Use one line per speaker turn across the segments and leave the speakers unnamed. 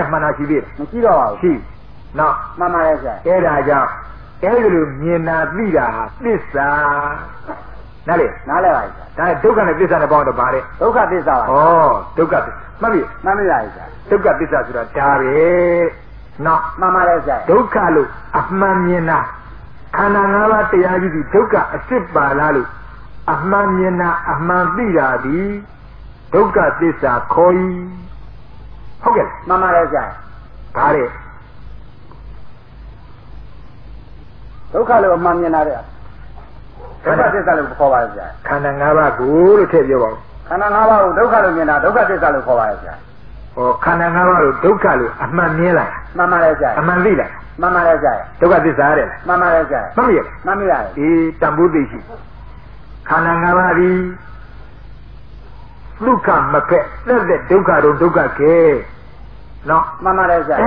မှန်တာရှိပြီ
မရှိတော့ပါဘူး
ရှိနော်
မှန်ပါတယ်ဆရာ
အဲ့ဒါကြောင့်အဲ့ဒီလိုမြင်တာသိတာဟာသစ္စာနားလေ
နားလဲပါဆရာ
ဒါဒုက္ခနဲ့သစ္စာနဲ့ပေါင်းတော့ဗါတဲ့
ဒုက္ခသစ္စာပါ
ဩဒုက္ခမှတ်ပြီ
မှန်ပြီဆရာ
ဒုက္ခသစ္စာဆိုတာဒါပဲနော်
မှန်ပါတယ်ဆရာ
ဒုက္ခလို့အမှန်မြင်တာခန္ဓာ၅ပါးတရားကြီးဒီဒုက္ခအစ်စ်ပါလားလို့အမှန်မြင်တာအမှန်သိတာဒီဒုက္ခသစ္စာခေါ်၏ဟုတ်ကဲ့
မှန်ပါတယ်ဆရာ
ဒါတဲ့
ဒုက္ခလို့အမှန်မြင်တာတဲ့ဒုက္ခသစ္စာလို့ခေါ်ပါရဲ့ဆရာ
ခန္ဓာ၅ပါးကိုလို့ထည့်ပြောပါဦး
ခန္ဓာ၅ပါးကိုဒုက္ခလို့မြင်တာဒုက္ခသစ္စာလို့ခေါ်ပါရဲ့ဆရာ
ဟောခန္ဓာ၅ပါးကိုဒုက္ခလို့အမှန်မြင်လာ
မှန်ပါတယ်ဆရာ
အမှန်သိလား
မှန်ပါတယ်ဆရာ
ဒုက္ခသစ္စာရတယ်
မှန်ပါတယ်ဆရာ
မှန်ပြီ
မှန်ပြီလား
ဒီတန်ဖိုးသိရှိခန္ဓာ၅ပါးဒီဒုက္ခမဖက်သက်သက်ဒုက္ခတော့ဒုက္ခကဲနော်
မှန်ပါတယ်ဆရာ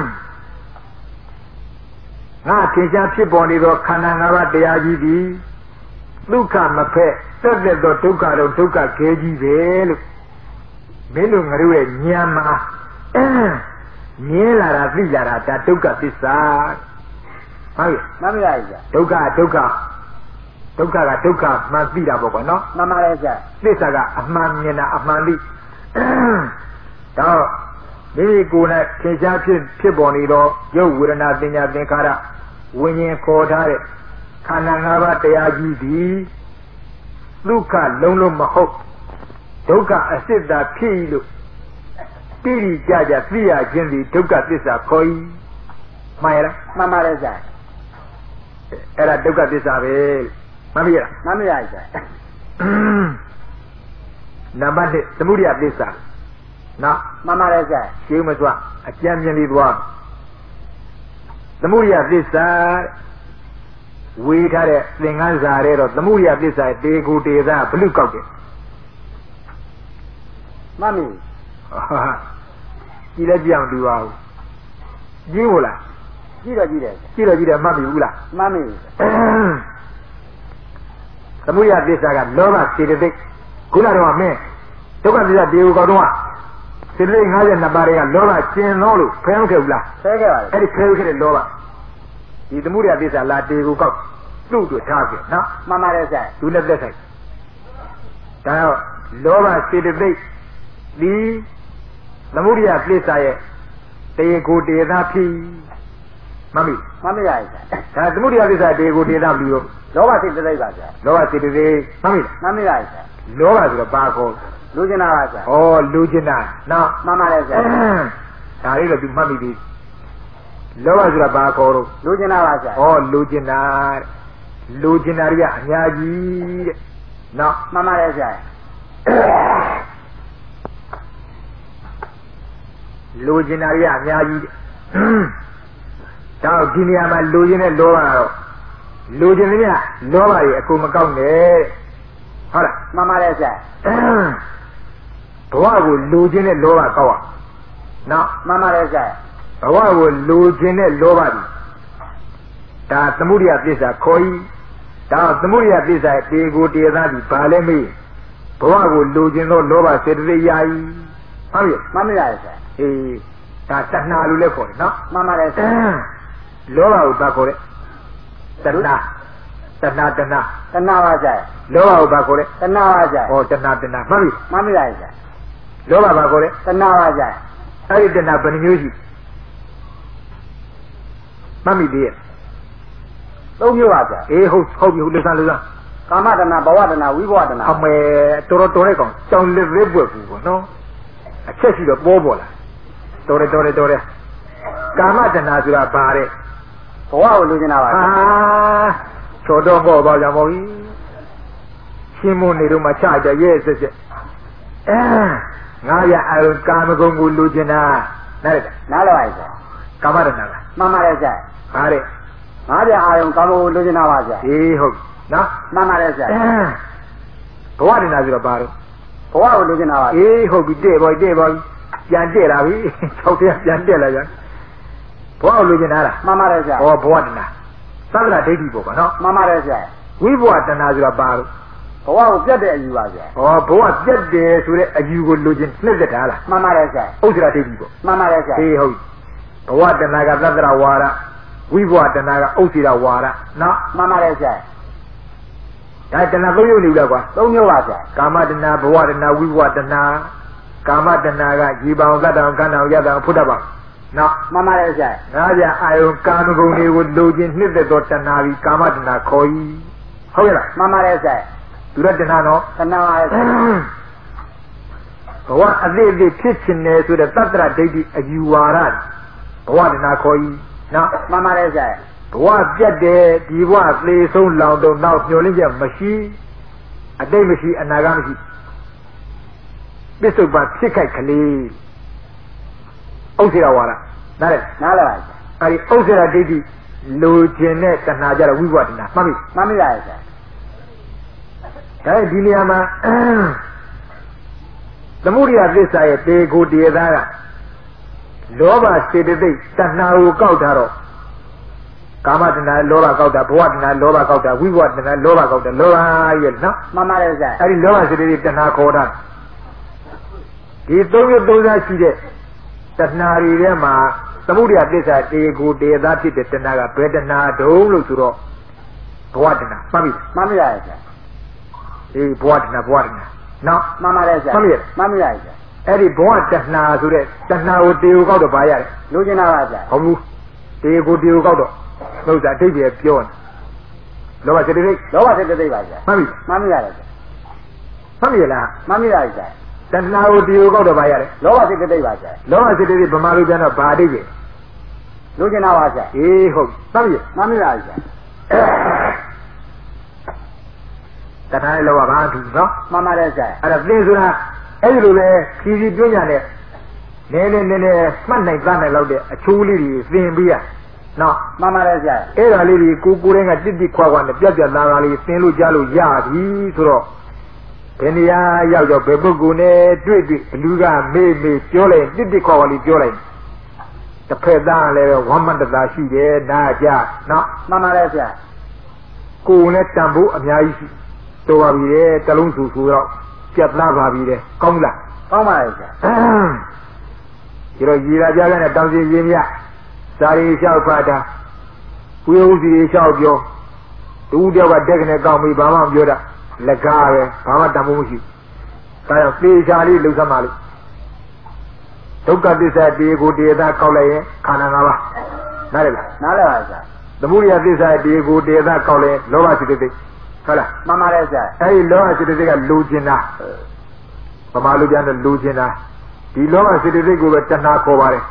ငါသင်္ချာဖြစ်ပေါ်နေသောခန္ဓာ၅ပါးတရားကြီးဒီဒုက္ခမဖက်သက်သက်သောဒုက္ခတော့ဒုက္ခကဲကြီးပဲလို့မင်းတို့ငါတို့ရဲ့ဉာဏ်မှာမြင်လာတာသိလာတာဒါဒုက္ခသစ္စာဟုတ်ရဲ့
မှန်ပါရဲ့ဆရာ
ဒုက္ခကဒုက္ခမှန်သိတာပေါ့ကွာနော်
မှန်ပါတယ်ဆရာ
သစ္စာကအမှန်မြင်တာအမှန်သိတော့မိမိကိုယ်နဲ့သင်္ချာဖြစ်ပေါ်နေတော့ရုပ်ဝေဒနာသင်ညာသင်္ခါရဝိညာဉ်ခေါ်ထားတဲ့ခန္ဓာ၅ပါးတရားကြီးဒီဒုက္ခလုံးလုံးမဟုတ်ဒုက္ခအစစ်သာဖြစ်လို့တိတိကျကျသိရခြင်းဒီဒုက္ခသစ္စာခေါ်၏မှန်ရလား
မှန်ပါတယ်ဆရာ
အဲ့ဒါဒုက္ခသစ္စာပဲမှန်ပြီလား
မှန်ပါရဲ့ဆရာ
နံပါတ်1သမုဒယသစ္စာနော်
မှန်ပါတယ်ဆရာ
ရှင်းမစွာအကျဉ်းမြင်လေးသွားသမုဒယသစ္စာဝေထားတဲ့သင်္ကန်းစာရဲတော့သမုဒယသစ္စာတေကိုတေသာဘလူကောက်တယ်
မှန်ပြီ
ကြည့်လည်းကြည့်အောင်ดูပါဦးကြည့်ဟုတ်လား
ကြည့်တော့ကြည့်တယ်
မှတ်ပြီဘူးလား
မှန်ပြီ
သမုဒယသစ္စာကလောဘစေတသိက်ခုနတော့မင်းဒုက္ခသစ္စာတေကိုကောက်တော့စေတသိက်52ပါးတွေကလောဘကျင်တော့လို့ဖဲမခဲ့ဘူးလား
ဖဲခဲ့ပါတယ်
အဲ့ဒီဖဲခဲ့တဲ့လောဘဒီသမုဒယသစ္စာလာတေကိုကောက်သူ့တို့ထားခဲ့နော်
မှန်ပါတယ်ဆရာ
သူလည်းသက်ဆိုင်ဒါတော့လောဘစေတသိက်ဒီသမုဒယသစ္စာရဲ့တေကိုတေသာဖြစ်မှန်ပြီ
မှန်ပါရဲ့ဆရာ
ဒါသမုဒယသစ္စာတေကိုတေသာပြီရော
လောဘစေတသိက်ပါဆရာ
လောဘစေတသိက်မှန်ပြီ
မှန်ပါရဲ့ဆရာ
လောဘဆိုတော့ဘာခေါ်
လူကျင်တာပါဆရာ
ဩလူကျင်တာနော်
မှန်ပါတယ်ဆရာ
ဒါလေးတော့သူမှတ်မိပြီလောဘဆိုတာဘာခေါ်တော့
လူကျင်တာပါဆရာ
ဩလူကျင်တာလူကျင်တာတွေကအများကြီးတဲ့နော်
မှန်ပါတယ်ဆရာ
လူကျင်တာတွေကအများကြီးတဲ့တော့ဒီနေရာမှာလူကျင်တဲ့လောဘကတော့လူကျင်တဲ့လောဘတွေအကုန်မကောက်နဲ့ဟုတ်လား
မှန်ပါတယ်ဆရာ
ဘဝကိုလူကျင်တဲ့လောဘကောက်ရနော်
မှန်ပါတယ်ဆရာ
ဘဝကိုလူကျင်တဲ့လောဘတွေဒါသမုဒယသစ္စာခေါ်၏ဒါသမုဒယသစ္စာတေကိုတေသာဒီဘာလဲမေးဘဝကိုလူကျင်သောလောဘစေတသိက်ယာ၏ဟုတ်ပြီ
မှန်ပါရဲ့ဆရာ
အေးဒါတဏှာလို့လည်းခေါ်တယ်နော်
မှန်ပါတယ်ဆရာ
လောဘကိုဘာခေါ်လဲတဏှာ
ပါဆရာ
လောဘကိုဘာခေါ်လဲ
တဏှာပါဆရာ
ဟောတဏှာမှန်ပြီ
မှန်ပါရဲ့ဆရာ
လောဘဘာခေါ်လဲ
တဏှာပါဆရာ
အဲ့ဒီတဏှာဘယ်နှမျိုးရှိမှတ်မိသေးရဲ့
3မျိုးပါဗျာ
အေးဟုတ်ပြီလူစား
ကာမတဏဘဝတဏဝိဘဝတဏ
အမေတော်တဲ့ကောင်ကြောင်လက်လေးပွက်ဘူးပေါ့နော်အချက်ရှိတော့ပေါ်လာတော်တယ်ကာမတဏဆိုတာဘာတဲ့
ဘဝကိုလူကျင်တာပါ
ဟာတော်တော့ပေါ်ပါကြပါဘူးရှင်းမနေတော့မှချကြရဲ့စစ်ငါရအရုံကာမဂုဏ်ကိုလူကျင်တာနား
လည်ပါဆရာ
ကာမတဏလား
မှန်ပါတယ်ဆရာ
ဟာတဲ့
ငါးပြအာယုံကာမဂုဏ်လူကျင်တာပါဆရာ
အေးဟုတ်နော်
မှန်ပါတယ်ဆရာ
ဘဝတဏဆိုတော့ဘာလို့
ဘဝကိုလူကျင်တာပါ
အေးဟုတ်ပြီတဲ့ပါပြန်တက်လာပြီ၆တရားပြန်တက်လာပြန်ဘဝကိုလူကျင်တာလား
မှန်ပါတယ်ဆရာ
ဟောဘဝတဏသတ္တရာဒိဋ္ဌိပေါ့ကွာနော်
မှန်ပါတယ်ဆရာ
ဝိဘဝတဏဆိုတာဘာလို့
ဘဝကိုပြတ်တဲ့အယူပါဗျာ
ဟောဘဝပြတ်တယ်ဆိုတဲ့အယူကိုလိုချင်နှစ်သက်တာလား
မှန်ပါတယ်ဆရာ
ဥစ္စာဒိဋ္ဌိပေါ့
မှန်ပါတယ်ဆရာ
ဟေးဟုတ်ဘဝတဏှာကသတ္တရဝါဒဝိဘဝတဏှာကဥစ္စာဝါဒနော်
မှန်ပါတယ်ဆရာ
ဒါတဏှာ၃မျိုးနေပြီလားကွာ
၃မျိုးပါဗျာ
ကာမတဏှာဘဝတဏှာဝိဘဝတဏှာကာမတဏှာကရေပေါင်းသတ္တံကံတော်ရတံဖုဒ္ဓဘာနော်
မှန်ပါတယ်ဆရာ
ငါးပြအာယုကာမဂုဏ်တွေကိုလိုချင်နှစ်သက်သောတဏှာပြီးကာမတဏှာခေါ်၏ဟုတ်ရဲ့လား
မှန်ပါတယ်ဆရာ
သူရတဏှာနော်
တဏှာပါဆရာ
ဘဝအသေးအသေးဖြစ်ခြင်းနဲ့ဆိုတဲ့သတ္တရဒိဋ္ဌိအယူဝါဒဘဝတဏှာခေါ်၏နော်
မှန်ပါတယ်ဆရာ
ဘဝပြတ်တယ်ဒီဘဝသေဆုံးလောင်တော့နောက်မျောလင်းချက်မရှိအတိတ်မရှိအနာဂတ်မရှိပစ္စုပန်ဖြစ်ခိုက်ကလေးဥစ္စေရဝါဒနားလဲ
ပါဆရာ
အဲဒီဥစ္စေရဒိဋ္ဌိလိုချင်တဲ့တဏှာကြတော့ဝိဘဝတဏှာမှတ်ပြီ
မှန်ပြီပါဆရာ
ဒါဒီနေရာမှာသမုဒိယသစ္စာရဲ့တေကိုတေသားကလောဘစေတသိက်တဏှာကိုကောက်တာတော့ကာမတဏှာလောဘကောက်တာဘဝတဏှာလောဘကောက်တာဝိဘဝတဏှာလောဘကောက်တာလောဘရဲ့နော်
မှန်ပါတယ်ဆရာ
အဲဒီလောဘစေတသိက်တဏှာခေါ်တာဒီသုံးမျိုးသုံးစားရှိတဲ့တဏှာတွေထဲမှာသမုဒိယသစ္စာတေကိုတေသားဖြစ်တဲ့တဏှာကဘယ်တဏှာတုံးလို့ဆိုတော့ဘဝတဏှာမှတ်ပြီ
မှန်ပြီပါဆရာ
အေးဘဝတဏှာနော်
မှန်ပါတယ်ဆရာ
မှန်ပြီ
မှန်ပြီပါဆရာ
အဲ့ဒီဘဝတဏှာဆိုတဲ့တဏှာကိုတေကိုကောက်တော့ဘာရတယ်
လိုချင်တာပါဆရာ
ဟုတ်ဘူးတေကိုကောက်တော့ဟုတ်တာအတိတ်ပဲပြောနေလောဘစေတသိက်
ပါဆရာ
မှန်ပြီ
မှန်ပြီပါဆရာ
မှန်ပြီလား
မှန်ပြီပါဆရာ
တဏှာကိုတေကိုကောက်တော့ဘာရတယ်
လောဘစေတသိက်ပါဆရာ
လောဘစေတသိက်ဗမာလူပြန်တော့ဘာအတိတ်ပဲ
လိုချင်တာပါဆရာ
အေးဟုတ်မှန်ပြီ
မှန်ပြီပါဆရာ
တဏှာနဲ့လောဘဘာအထူးနော်
မှန်ပါတယ်ဆရာ
အဲ့ဒါသင်ဆိုတာအဲ့ဒီလိုပဲခီးပြင်းညာနဲ့နည်းမှတ်နိုင်သားနိုင်လောက်တဲ့အချိုးလေးတွေသင်ပေးရနော်
မှန်ပါတယ်ဆရာ
အဲ့ဒါလေးတွေကိုယ်တိုင်ကတိခွာနဲ့ပြတ်သားသားလေးသင်လို့ကြားလို့ရပြီဆိုတော့ဘယ်နေရာရောက်တော့ဘယ်ပုဂ္ဂိုလ်နဲ့တွေ့ဘလူကမေးပြောလိုက်တိခွာလေးပြောလိုက်တစ်ဖက်သားလည်းဝမ်းမတသာရှိတယ်နားကြနော်
မှန်ပါတယ်ဆရာ
ကိုယ်နဲ့တန်ဖိုးအများကြီးရှိတော်ပါပြီလေတလုံးစုတော့ပြတ်သားပါပြီလေကောင်းလား
ကောင်းပါရဲ့ဆရာ
ဒီတော့ရည်ရပြကနဲ့တောင်စီရင်းမြစာရီလျှောက်ဖတ်တာဝိဟုစီလျှောက်ပြောတူတယောက်ကတက်ကနေကောင်းပြီဘာမှမပြောတာလက်ကားပဲဘာမှတန်ဖိုးမရှိဒါကြောင့်သေချာလေးလှုပ်သမားလေးဒုက္ခသစ္စာတေကိုတေသာကောက်လိုက်ရင်ခန္ဓာ၅ပါးနားလည်လား
နားလည်ပါဆရာ
သမုဒိယသစ္စာတေကိုတေသာကောက်လိုက်လောဘစိတ္တိဟုတ်လား
မှန်ပါတယ်ဆရာ
အဲဒီလောဘစိတ္တိကလိုချင်တာဗမာလူပြန်တော့လိုချင်တာဒီလောဘစိတ္တိကိုပဲတဏှာခေါ်ပါတယ်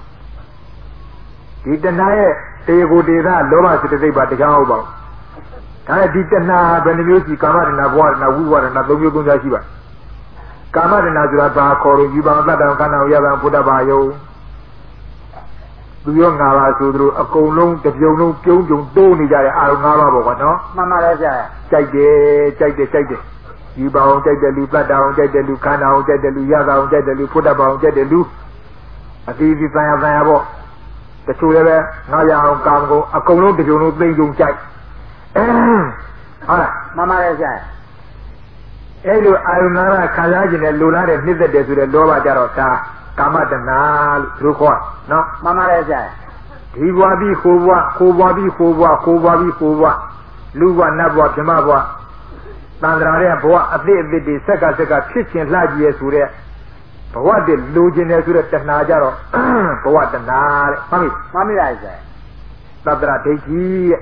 ဒီတဏှာရဲ့တေကိုတေသာလောဘစိတ္တိပါတရားဟုတ်ပါဘူးဒါနဲ့ဒီတဏှာဘယ်နှမျိုးရှိကာမတဏှာဘဝတဏှာဝိဘဝတဏှာ၃မျိုး၃မျိုးရှိပါကာမတဏှာဆိုတာဘာခေါ်လို့ယူပါသတ္တံကဏ္ဍရတံဘုဒ္ဓဘာယုံသူရော၅ပါးဆိုသူတို့အကုန်လုံးတပြုံလုံးပြုံးတိုးနေကြတဲ့အာရုံ၅ပါးပေါ့ကွာနော်
မှန်ပါတယ်ဆရာ
ကြိုက်တယ်ယူပါအောင်ကြိုက်တယ်လူသတ္တအောင်ကြိုက်တယ်လူခန္ဓာအောင်ကြိုက်တယ်လူရတာအောင်ကြိုက်တယ်လူဘုဒ္ဓဘာအောင်ကြိုက်တယ်လူအတိအကျသံရပေါ့တချို့လည်းပဲငါရအောင်ကာမဂုဏ်အကုန်လုံးတပြုံလုံးသိမ့်ကြုံကြိုက်ဟုတ်လား
မှန်ပါတယ်ဆရာ
အဲ့လိုအာယုနာရခံစားခြင်းနဲ့လိုလားတဲ့နှစ်သက်တယ်ဆိုတဲ့လောဘကြတော့ဒါကာမတဏှာလို့သူခေါ်နော်
မှန်ပါတယ်ဆရာ
ဒီဘဝပြီးခိုးဘဝပြီးခိုးဘဝလူဘဝနတ်ဘဝဗြဟ္မဘဝတန်ត្រာတဲ့ဘဝအသစ်တွေဆက်ကဖြစ်ခြင်းလှကြည့်ရဆိုတဲ့ဘဝတည်းလိုချင်တယ်ဆိုတဲ့တဏှာကြတော့ဘဝတဏှာတဲ့မှန်ပြီ
မှန်ပြီလားဆရာ
သတ္တရဒိဋ္ဌိရဲ့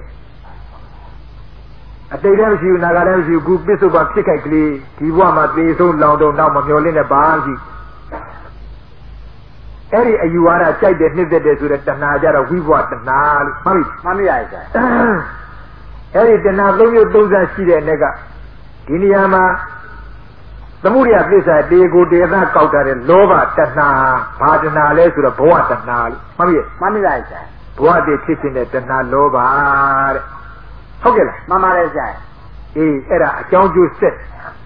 အတိတ်လည်းမရှိဘူးနာဂလည်းမရှိဘူးခုပစ္စုပန်ဖြစ်ခိုက်ကလေးဒီဘဝမှာသေဆုံးလောင်တော့နောက်မမျောလင်းတဲ့ဘာမှမရှိအဲ့ဒီအယူဝါဒကြိုက်တယ်နှစ်သက်တယ်ဆိုတဲ့တဏှာကြတော့ဝိဘဝတဏှာလို့မှန်ပြီ
မှန်ပြီရဲ့ဆရာ
အဲ့ဒီတဏှာ၃မျိုး၃ဆရှိတဲ့အနေကဒီနေရာမှာသမုဒိယသစ္စာတေကိုတေသာကောက်တာတဲ့လောဘတဏှာဘာတဏှာလဲဆိုတော့ဘဝတဏှာလို့မှန်ပြီ
မှန်ပြီရဲ့ဆရာ
ဘဝတည်းဖြစ်ခြင်းတဲ့တဏှာလောဘတဲ့ဟုတ်ကဲ့လား
မှန်ပါတယ်ဆရာ
အေးအဲ့ဒါအကြောင်းကျိုးဆက်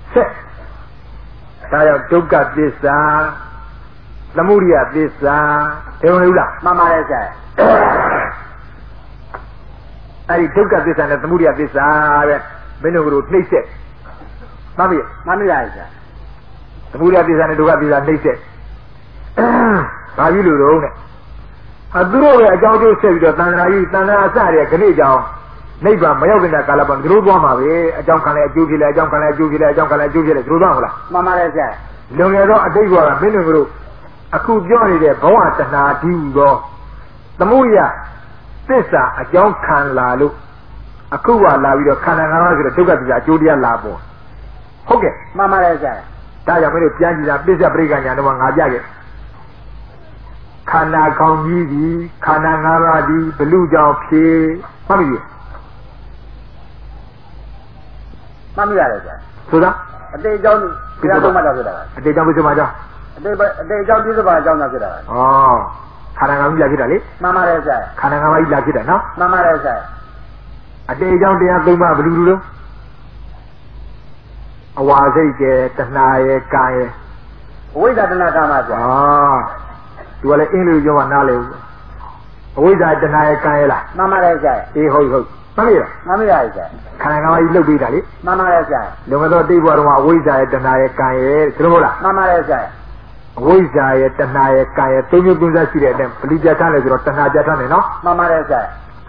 ဒါကြောင့်ဒုက္ခသစ္စာသမုဒိယသစ္စာသိဝင်လို့လား
မှန်ပါတယ်ဆရာ
အဲ့ဒီဒုက္ခသစ္စာနဲ့သမုဒိယသစ္စာပဲမင်းတို့ကနှိမ့်ဆက်မှတ်ပြီ
မှန်ပြီလားဆရာ
သမုဒယသစ္စာနဲ့ဒုက္ခသစ္စာနှိမ့်ဆက်ဘာကြီးလို့တော့နဲ့သူတို့ရဲ့အကြောင်းကျိုးဆက်ပြီးတော့တန်ត្រာကြီးတန်ត្រာအစတဲ့ခဏကြောင်နိဗ္ဗာန်မရောက်တဲ့ကာလပတ်သူတို့သွားမှာပဲအကြောင်းခံလဲအကျိုးဖြစ်လဲအကြောင်းခံလဲအကျိုးဖြစ်လဲအကြောင်းခံလဲအကျိုးဖြစ်လဲသူတို့သွားမလား
မှန်ပါတယ်ဆရာ
လွန်ခဲ့သောအတိတ်ဘဝကမင်းတို့အခုပြောနေတဲ့ဘဝတဏှာဒီဟူသောသမုဒယသစ္စာအကြောင်းခံလာလို့အခုကလာပြီးတော့ခန္ဓာငါးပါးဆိုတော့ဒုက္ခသစ္စာအကျိုးတရားလာပေါ်ဟုတ်ကဲ့
မှန်ပါတယ်ဆရာ
ဒါကြောင့်မင်းတို့ပြန်ကြည့်တာပစ္စယပရိက္ခညာတော့ငါပြခဲ့ခန္ဓာကောင်းကြီးဒီခန္ဓာငါးပါးဒီဘလူကြောင့်ဖြေမှတ်ပြီ
မှန်ပြီရတယ်ဆရာ
ဆိုတော့
အတေအကြောင်းပြရတော့မှတော့ဖြစ်တာပါ
အတေအကြောင်းပြစမှာကြောင်း
အတေအကြောင်းပြစမှာအကြောင်းသာဖြစ်တာပါ
ဩခန္ဓာငါးပါးကြီးလာဖြစ်တာလေ
မှန်ပါတယ်ဆရာ
ခန္ဓာငါးပါးကြီးလာဖြစ်တာနော်
မှန်ပါတယ်ဆရာ
အတေအကြောင်းတရားသုံးပါးဘလူလူလုံးအဝါစိတ်ကျဲတဏှာရဲ့ကံရဲ့
အဝိဇ္ဇာတဏှာကံပါဆရာ
သူကလည်းအင်းလို့ပြောမှနားလေဘူးအဝိဇ္ဇာတဏှာရဲ့ကံရဲ့လား
မှန်ပါတယ်ဆရာ
အေးဟုတ်ဟုတ်မှန်ပြီလား
မှန်ပြီလားဆရာ
ခန္ဓာငါးပါးကြီးလှုပ်ပေးတာလေ
မှန်ပါတယ်ဆရာ
လုံမတော်တိတ်ဘဝတော့အဝိဇ္ဇာရဲ့တဏှာရဲ့ကံရဲ့သိလို့လား
မှန်ပါတယ်ဆရာ
အဝိဇ္ဇာရဲ့တဏှာရဲ့ကံရဲ့သုံးမျိုးသုံးစားရှိတဲ့အတိုင်းဘလူပြတ်ထားလဲဆိုတော့တဏှာပြတ်ထားနေနော်
မှန်ပါတယ်ဆရာ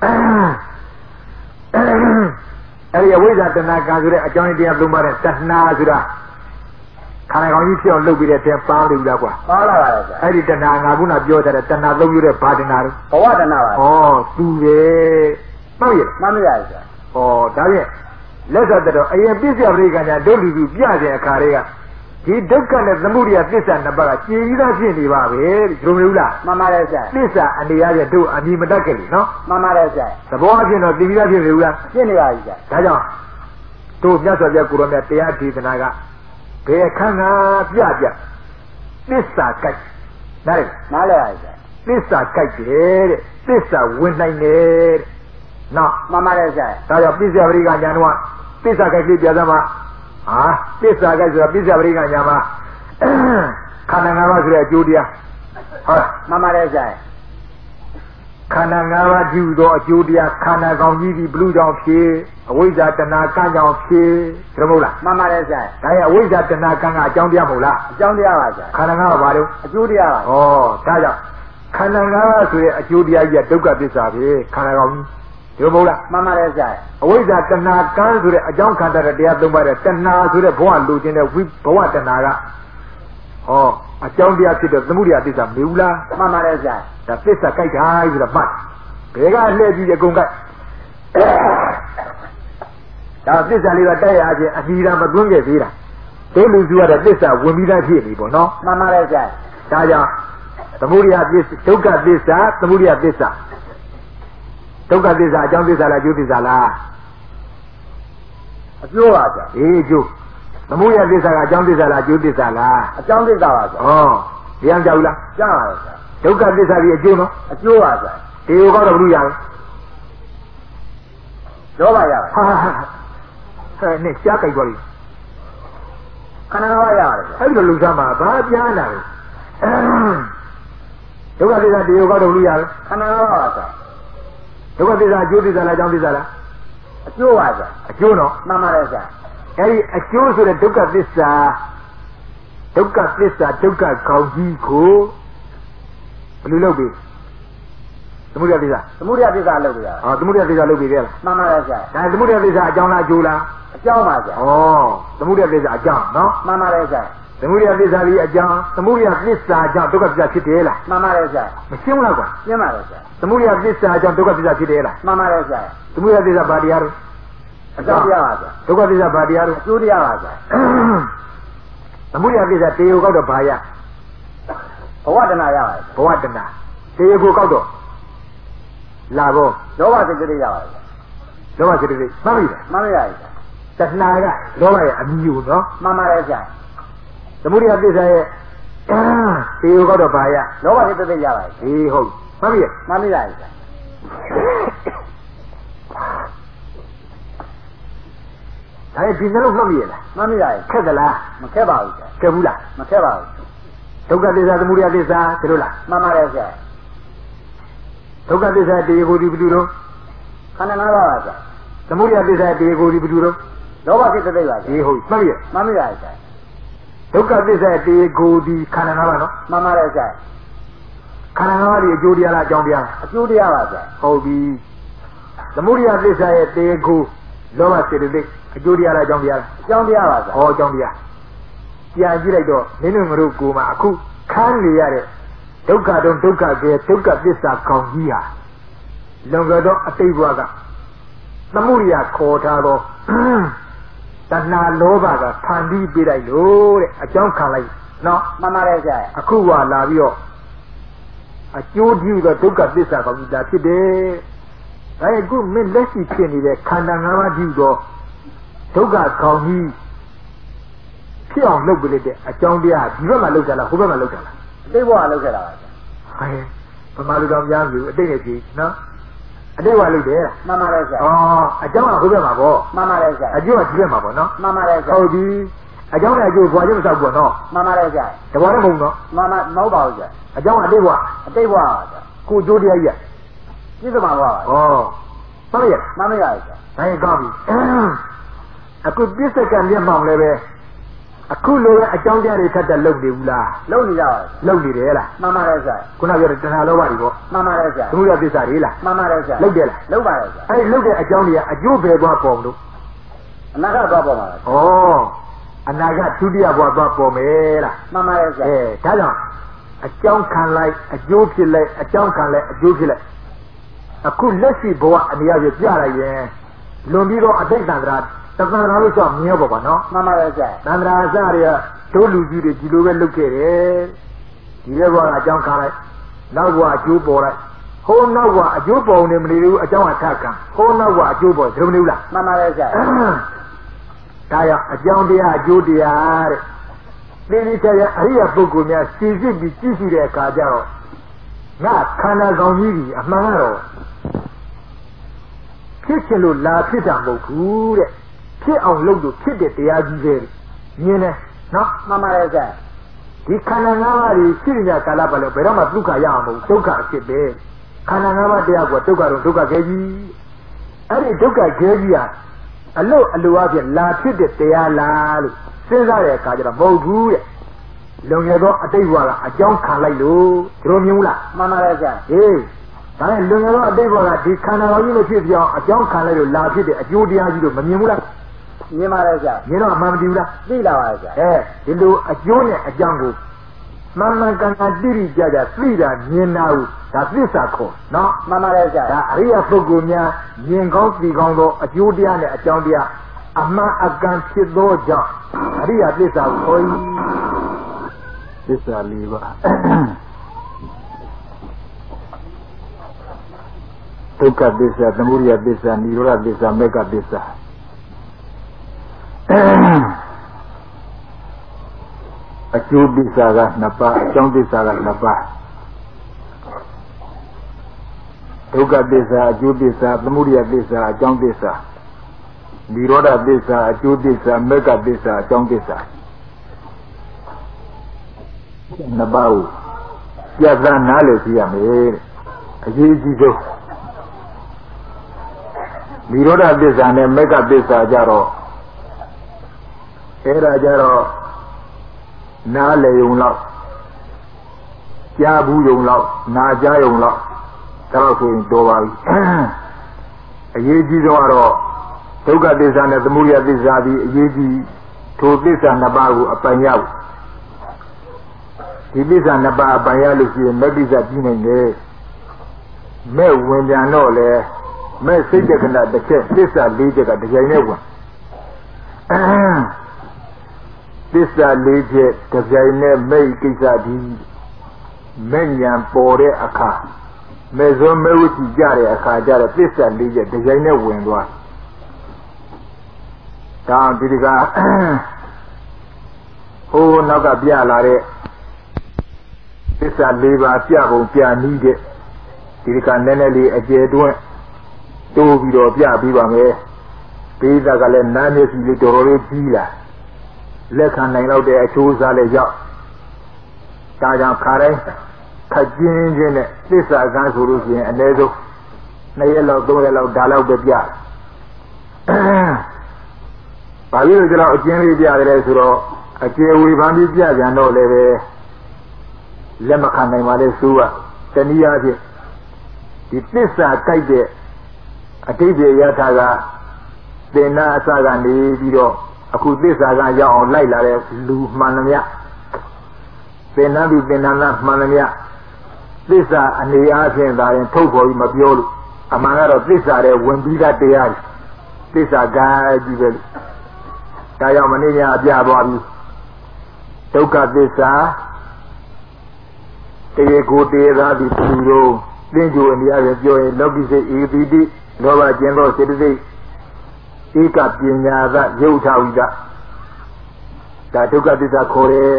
အဲ့ဒီအဝိဇ္ဇာတဏှာကံဆိုတဲ့အကြောင်းတရားသုံးပါးတဲ့တဏှာဆိုတာခန္ဓာကောင်းကြီးဖြစ်အောင်လုပ်ပြီးတဲ့တဲ့ပါလို့လားကွာ
ပါလာပါလားဆရာ
အဲ့ဒီတဏှာငါခုနပြောထားတဲ့တဏှာသုံးမျိုးတဲ့ဘာတဏှာလဲ
ဘဝတဏှာပါ
သူပဲမှတ်ရ
မှန်ပြီလားဆရာ
ဒါဖြင့်လက်ဆက်တော့အရင်ပစ္စယပရိက္ခညာဒုက္ခသူပြတဲ့အခါတွေကဒီဒုက္ခနဲ့သမုဒယသစ္စာနှစ်ပါးကကြည်ပြီးသားဖြစ်နေပါပဲဒီလိုမဟုတ်လား
မှန်ပါတယ်ဆရာ
သစ္စာအနေရတဲ့တို့အမြင်မတတ်ကြလေနော်
မှန်ပါတယ်ဆရာ
သဘောအဖြစ်တော့သိပြီးသားဖြစ်နေဘူးလား
ဖြစ်နေပါပြီဆရာ
ဒါကြောင့်တို့မြတ်စွာဘုရားကိုရောမြတ်တရားဒေသနာကဘယ်ခန်းကပြသစ္စာကြိုက်နားလေ
နားလေပါဆရာ
သစ္စာကြိုက်တယ်တဲ့သစ္စာဝင်နိုင်တယ်တဲ့နော်
မှန်ပါတယ်ဆရာ
ဒါကြောင့်ပစ္စယပရိက္ခညာတော့သစ္စာကြိုက်ပြီးပြသမှာသစ္စာကြိုက်ဆိုတာပစ္စယပရိက္ခညာမှာခန္ဓာငါးပါးဆိုတဲ့အကျိုးတရားဟုတ်လား
မှန်ပါတယ်ဆရာ
ခန္ဓာငါးပါးကြည့်သောအကျိုးတရားခန္ဓာကောင်းကြီးဒီဘလူကြောင့်ဖြစ်အဝိဇ္ဇာတဏှာကံကြောင့်ဖြစ်ဒါမဟုတ်လား
မှန်ပါတယ်ဆရာ
ဒါရဲ့အဝိဇ္ဇာတဏှာကံကအကြောင်းတရားမဟုတ်လား
အကြောင်းတရားပါဆရာ
ခန္ဓာငါးပါးဘာလို့
အကျိုးတရားပါ
ဒါကြောင့်ခန္ဓာငါးပါးဆိုတဲ့အကျိုးတရားကြီးကဒုက္ခသစ္စာပဲခန္ဓာကောင်းကြီးဒါမဟုတ်လား
မှန်ပါတယ်ဆရာ
အဝိဇ္ဇာတဏှာကံဆိုတဲ့အကြောင်းခန္ဓာတဲ့တရားသုံးပါးတဲ့တဏှာဆိုတဲ့ဘဝလိုချင်တဲ့ဘဝတဏှာကအကြောင်းတရားဖြစ်တဲ့သမုဒယသစ္စာမေဘူးလား
မှန်ပါတယ်ဆရာ
ဒါသစ္စာကြိုက်တာပြီးတော့မှတ်ဘယ်ကလှည့်ကြည့်အကုန်ကြိုက်ဒါသစ္စာလေးကတိုက်ရခြင်းအမိရာမသွင်းခဲ့သေးတာတို့လူစုရတဲ့သစ္စာဝင်ပြီးသားဖြစ်ပြီပေါ့နော်
မှန်ပါတယ်ဆရာ
ဒါကြောင့်သမုဒယသစ္စာဒုက္ခသစ္စာသမုဒယသစ္စာဒုက္ခသစ္စာအကြောင်းသစ္စာလားအကျိုးသစ္စာလား
အကျိုးပါဗျာ
အကျိုးသမုဒယသစ္စာကအကြောင်းသစ္စာလားအကျိုးသစ္စာလား
အကြောင်းသစ္စာပါဗျာ
တရားကြောက်လား
ကြားပါဗျာ
ဒုက္ခသစ္စာကြီးအကျိုးနော်
အကျိုးပါဗျာ
ဒီကိုတော့ဘလို့ရလဲ
ရောပါရပါ
နဲ့ရှားကြိုက်သွားပြီ
ခန္ဓာငါးပါးရပါတယ်
အဲ့ဒီလိုလူစားမှာဘာပြားလာလဲဒုက္ခသစ္စာဒီကိုတော့ဘလို့ရလဲ
ခန္ဓာငါးပါးပါဗျာ
ဒုက္ခသစ္စာအကျိုးသစ္စာလားအကြောင်းသစ္စာလား
အကျိုးပါဗျာ
အကျိုးနော်
မှန်ပါတယ်ဗျာ
အဲ့ဒီအကျိုးဆိုတဲ့ဒုက္ခသစ္စာဒုက္ခသစ္စာဒုက္ခခေါင်းကြီးကိုဘယ်လိုလုပ်ပြီသမုဒယသစ္စာ
သမုဒယသစ္စာလုပ်ပြီလား
သမုဒယသစ္စာလုပ်ပြီလေလား
မှန်ပါတယ်ဗျာ
ဒါသမုဒယသစ္စာအကြောင်းလားအကျိုးလား
အကြောင်းပါဗျာ
သမုဒယသစ္စာအကြောင်းနော်
မှန်ပါတယ်ဗျာ
သမုဒယသစ္စာကြီးအကြောင်းသမုဒယသစ္စာကြောင့်ဒုက္ခသစ္စာဖြစ်တယ်လား
မှန်ပါတယ်ဗျာ
မရှင်းဘူးလားကွာ
ရှင်းပါတယ်ဗျာ
သမုဒယသစ္စာကြောင့်ဒုက္ခသစ္စာဖြစ်တယ်လား
မှန်ပါတယ်ဗျာ
သမုဒယသစ္စာဘာတရားလဲ
အကြောင်းတရားပါဗျာ
ဒုက္ခသစ္စာဘာတရားလဲ
အကျိုးတရားပါဗျာ
သမုဒယသစ္စာတေယကောက်တော့ဘာရ
ဘဝတဏှာရပါတယ်
ဘဝတဏှာတေယကိုကောက်တော့လာဘော
လောဘစိတ်ကလေးရပါတယ်
လောဘစိတ်ကလေးမှတ်ပြီလား
မှန်ပါရဲ့
တဏှာကလောဘရဲ့အမြူနော်
မှန်ပါတယ်ဗျာ
သမုဒယသစ္စာရဲ့တေယကောက်တော့ဘာရ
လောဘစိတ်တိတ်ရပါတယ်
အေးဟုတ်မှတ်ပြီ
မှန်ပါရဲ့ဗျာ
ဒါရဲ့ဒီနှလုံးမှတ်ပြီလား
မှန်ပါရဲ့
ခက်သလား
မခက်ပါဘူးဗျာ
ခက်ဘူးလား
မခက်ပါဘူး
ဒုက္ခသစ္စာသမုဒယသစ္စာဒီလိုလား
မှန်ပါရဲ့ဗျာ
ဒုက္ခသစ္စာတေယကိုဒီဘယ်သူတော့
ခန္ဓာ၅ပါးပါဗျာ
သမုဒယသစ္စာတေယကိုဒီဘယ်သူတော့
ခလောဘစိတ်တိတ်ပါ
အေးဟုတ်မှတ်ရ
မှတ်မိပါဆရာ
ဒုက္ခသစ္စာတေကိုဒီခန္ဓာ၅ပါးနော်
မှန်ပါတယ်ဆရာ
ခန္ဓာ၅ပါးဒီအကျိုးတရားလားအကြောင်းတရားလား
အကျိုးတရားပါဆရာ
ဟုတ်ပြီသမုဒိယသစ္စာရဲ့တေကိုလောဘစိတ်တိတ်အကျိုးတရားလားအကြောင်းတရားလား
အကြောင်းတရားပါဆရာ
ဟောအကြောင်းတရားပြန်ကြည့်လိုက်တော့မင်းတို့ငါတို့ကိုယ်မှာအခုခန်းနေရတဲ့ဒုက္ခတုံးဒုက္ခကဲဒုက္ခသစ္စာကောင်းကြီးဟာလွန်ကြသောအတိတ်ဘဝကသမုဒိယခေါ်ထားသောတဏှာလောဘကဖန်ပြီးပြလိုက်လို့တဲ့အကြောင်းခံလိုက်နော်
မှန်ပါတယ်ဆရာ
အခုကလာပြီးတော့အကျိုးပြုသောဒုက္ခသစ္စာကောင်းကြီးဒါဖြစ်တယ်ဒါရဲ့အခုမင်းလက်ရှိဖြစ်နေတဲ့ခန္ဓာ၅ပါးပြုသောဒုက္ခကောင်းကြီးဖြစ်အောင်လုပ်ပြလိုက်တဲ့အကြောင်းတရားဒီဘက်မှာလုပ်ကြလားဟိုဘက်မှာလုပ်ကြလား
အတိတ်ဘဝလုပ်ခဲ့တာပါဆရာ
ဟဲ့ဗမာလူတော်များမျိုးအတိတ်နဲ့ကြည့်နော်အတိတ်ဘဝလုပ်တယ်
မှန်ပါတယ်ဆရာ
အကြောင်းကဟိုဘက်မှာပေါ့
မှန်ပါတယ်ဆရာ
အကျိုးကဒီဘက်မှာပေါ့နော်
မှန်ပါတယ်ဆရာ
ဟုတ်ပြီအကြောင်းနဲ့အကျိုးဘွားချင်းမဆောက်ဘူးနော်
မှန်ပါတယ်ဆရာ
တဘောလည်းမဟုတ်နော်
မှန်မဟုတ်ပါဘူးဆရာ
အကြောင်းကအတိတ်ဘဝ
အတိတ်ဘဝပါဆရာ
ကိုကျိုးတရားကြီး
ပြည့်စုံပါဘဝပါ
မှန်ရ
မှန်မရဆရာ
ဒါရင်ကောင်းပြီအခုပြစ္ဆကံမျက်မှောင်လည်းပဲအခုလိုအကြောင်းတရားတွေထပ်တက်လုပ်နေဘူးလား
လုပ်နေကြပါ
လုပ်နေတယ်လား
မှန်ပါတယ်ဆရာ
ခုနပြောတဲ့တဏှာလောဘတွေပေါ့
မှန်ပါတယ်ဆရာ
သမုဒယသစ္စာတွေလား
မှန်ပါတယ်ဆရာ
လုပ်တယ်လား
လုပ်ပါတယ်ဆရာ
အဲ့လုပ်တဲ့အကြောင်းတွေကအကျိုးပဲသွားပေါ်လို့
အနာဂတ်သွားပေါ်ပါလား
အနာဂတ်ဒုတိယဘဝသွားပေါ်မယ်လား
မှန်ပါတယ်ဆရာ
ဒါကြောင့်အကြောင်းခံလိုက်အကျိုးဖြစ်လိုက်အကြောင်းခံလိုက်အကျိုးဖြစ်လိုက်အခုလက်ရှိဘဝအနေအချင်းပြလိုက်ရင်လွန်ပြီးတော့အတိတ်တန္တရာတက္ကရာလို့ဆိုမြင်ပါပါနော်
မှန်ပါတယ်ဆရာ
တန္တရာအစတွေကတို့လူကြီးတွေဒီလိုပဲလုပ်ခဲ့တယ်ဒီဘက်ကအကြောင်းခံလိုက်နောက်ဘဝအကျိုးပေါ်လိုက်ဟိုနောက်ဘဝအကျိုးပေါ်နေမနေဘူးအကြောင်းအထက်ခံဟိုနောက်ဘဝအကျိုးပေါ်ဒုမနေဘူးလား
မှန်ပါတယ်ဆရာ
ဒါကြောင့်အကြောင်းတရားအကျိုးတရားတဲ့ဒီချာအရိယပုဂ္ဂိုလ်များစီစစ်ပြီးကြည့်ရှိတဲ့အခါကျတော့ငါခန္ဓာကောင်းကြီးကြီးအမှန်ကတော့ဖြစ်ချင်လို့လာဖြစ်တာမဟုတ်ဘူးတဲ့ဖြစ်အောင်လုပ်လို့ဖြစ်တဲ့တရားကြီးပဲမြင်တယ်နော်
မှန်ပါတယ်ဆရာ
ဒီခန္ဓာ၅ပါးကြီးရှိရကာလပတ်လို့ဘယ်တော့မှဒုက္ခရအောင်မဟုတ်ဒုက္ခအဖြစ်ပဲခန္ဓာ၅ပါးတရားကဒုက္ခတော့ဒုက္ခခဲကြီးအဲ့ဒီဒုက္ခခဲကြီးကအလို့အလိုအဖြစ်လာဖြစ်တဲ့တရားလားလို့စဉ်းစားတဲ့အခါကျတော့မဟုတ်ဘူးတဲ့လုံရသောအတိတ်ဘဝကအကြောင်းခံလိုက်လို့တို့မြင်ဘူးလား
မှန်ပါတယ်ဆရာ
ဟေးဒါနဲ့လုံရသောအတိတ်ဘဝကဒီခန္ဓာတော်ကြီးလို့ဖြစ်ပြောင်းအကြောင်းခံလိုက်လို့လာဖြစ်တဲ့အကျိုးတရားကြီးလို့မမြင်ဘူးလား
မြင်ပါတယ်ဆရာ
မြင်တော့အမှန်မသိဘူးလား
သိလာပါဆရာ
ဒီလိုအကျိုးနဲ့အကြောင်းကိုမှန်မှန်ကန်ကန်တိတိကျကျသိတာမြင်တာကိုဒါသစ္စာခေါ်နော်
မှန်ပါတယ်ဆရာ
ဒါအရိယပုဂ္ဂိုလ်များမြင်ကောင်းသိကောင်းသောအကျိုးတရားနဲ့အကြောင်းတရားအမှန်အကန်ဖြစ်သောကြောင့်အရိယသစ္စာကိုခေါ်၏သစ္စာ၄ပါးဒုက္ခသစ္စာသမုဒယသစ္စာនិရောဓသစ္စာမေဃသစ္စာအကျိုးသစ္စာက2ပါးအကြောင်းသစ္စာက2ပါးဒုက္ခသစ္စာအကျိုးသစ္စာသမုဒယသစ္စာအကြောင်းသစ္စာនិရောဓသစ္စာအကျိုးသစ္စာမေဃသစ္စာအကြောင်းသစ္စာ2ပါးကိုပြတ်သားနားလည်ကြည့်ရမယ်အရေးကြီးဆုံးនិရောဓသစ္စာနဲ့မေဃသစ္စာကြတော့အဲ့ဒါကြတော့နားလေုံလောက်ကြားဘူးယုံလောက်နာကြားယုံလောက်ဒါဆိုရင်တော်ပါပြီအရေးကြီးဆုံးကတော့ဒုက္ခသစ္စာနဲ့သမုဒယသစ္စာဒီအရေးကြီးထိုသစ္စာ2ပါးကိုအပိုင်ရဖို့ဒီသစ္စာ2ပါးအပိုင်ရလို့ရှိရင်မေတ္တိစာပြီးနိုင်တယ်မဲ့ဝင်ပြန်တော့လေမဲ့စိတ်တက္ကနာတစ်ချက်သစ္စာ4ချက်ကတစ်ကြိမ်နဲ့ဝင်သစ္စာ၄ချက်တစ်ပြိုင်နဲ့မိတ်ကိစ္စဒီမဲ့ညာပေါ်တဲ့အခါမဲ့စုံမဲ့ဝချီကြတဲ့အခါကျတော့သစ္စာ၄ချက်တစ်ပြိုင်နဲ့ဝင်သွားဒါဒီကဟိုနောက်ကပြလာတဲ့သစ္စာ၄ပါးပြပုံပြနည်းတဲ့ဒီကနည်းနည်းလေးအကျယ်တွင်းတိုးပြီးတော့ပြပြီးပါမယ်ပိဋကလည်းနားမျက်စိလေးတော်တော်လေးကြီးလာလက်ခံနိုင်တော့တဲ့အချိုးစားလည်းရောက်ဒါကြောင့်ခါတိုင်းခက်ကျင်းချင်းနဲ့သစ္စာကန်းဆိုလို့ရှိရင်အနည်းဆုံး2ရက်လောက်3ရက်လောက်ဒါလောက်ပဲပြဘာလို့လဲဆိုတော့အကျဉ်းလေးပြရတယ်ဆိုတော့အကျေဝေဖန်ပြီးပြကြံတော့လည်းပဲလက်မခံနိုင်ပါလေဆိုကတနည်းအားဖြင့်ဒီသစ္စာကြိုက်တဲ့အတိတ်ရထားကသင်္နာအစကနေပြီးတော့အခုသစ္စာကရောက်အောင်လိုက်လာတဲ့လူမှန်သမျှသင်္နာသူသင်္နာနာမှန်သမျှသစ္စာအနေအားဖြင့်သာရင်ထုတ်ဖော်ပြီးမပြောလို့အမှန်ကတော့သစ္စာတဲ့ဝင်ပြီးသားတရားသစ္စာကကြီးပဲဒါကြောင့်မနေ့ညအပြသွားပြီဒုက္ခသစ္စာတေကိုတေသာဒီသူတို့သင်္ကြန်အနေအချင်းပြောရင်လောကိစိတ်ဧတိတိလောဘကျင်သောစေတသိက်ဧကပညာသယုတ်ထဝိဒဒါဒုက္ခသစ္စာခေါ်တယ်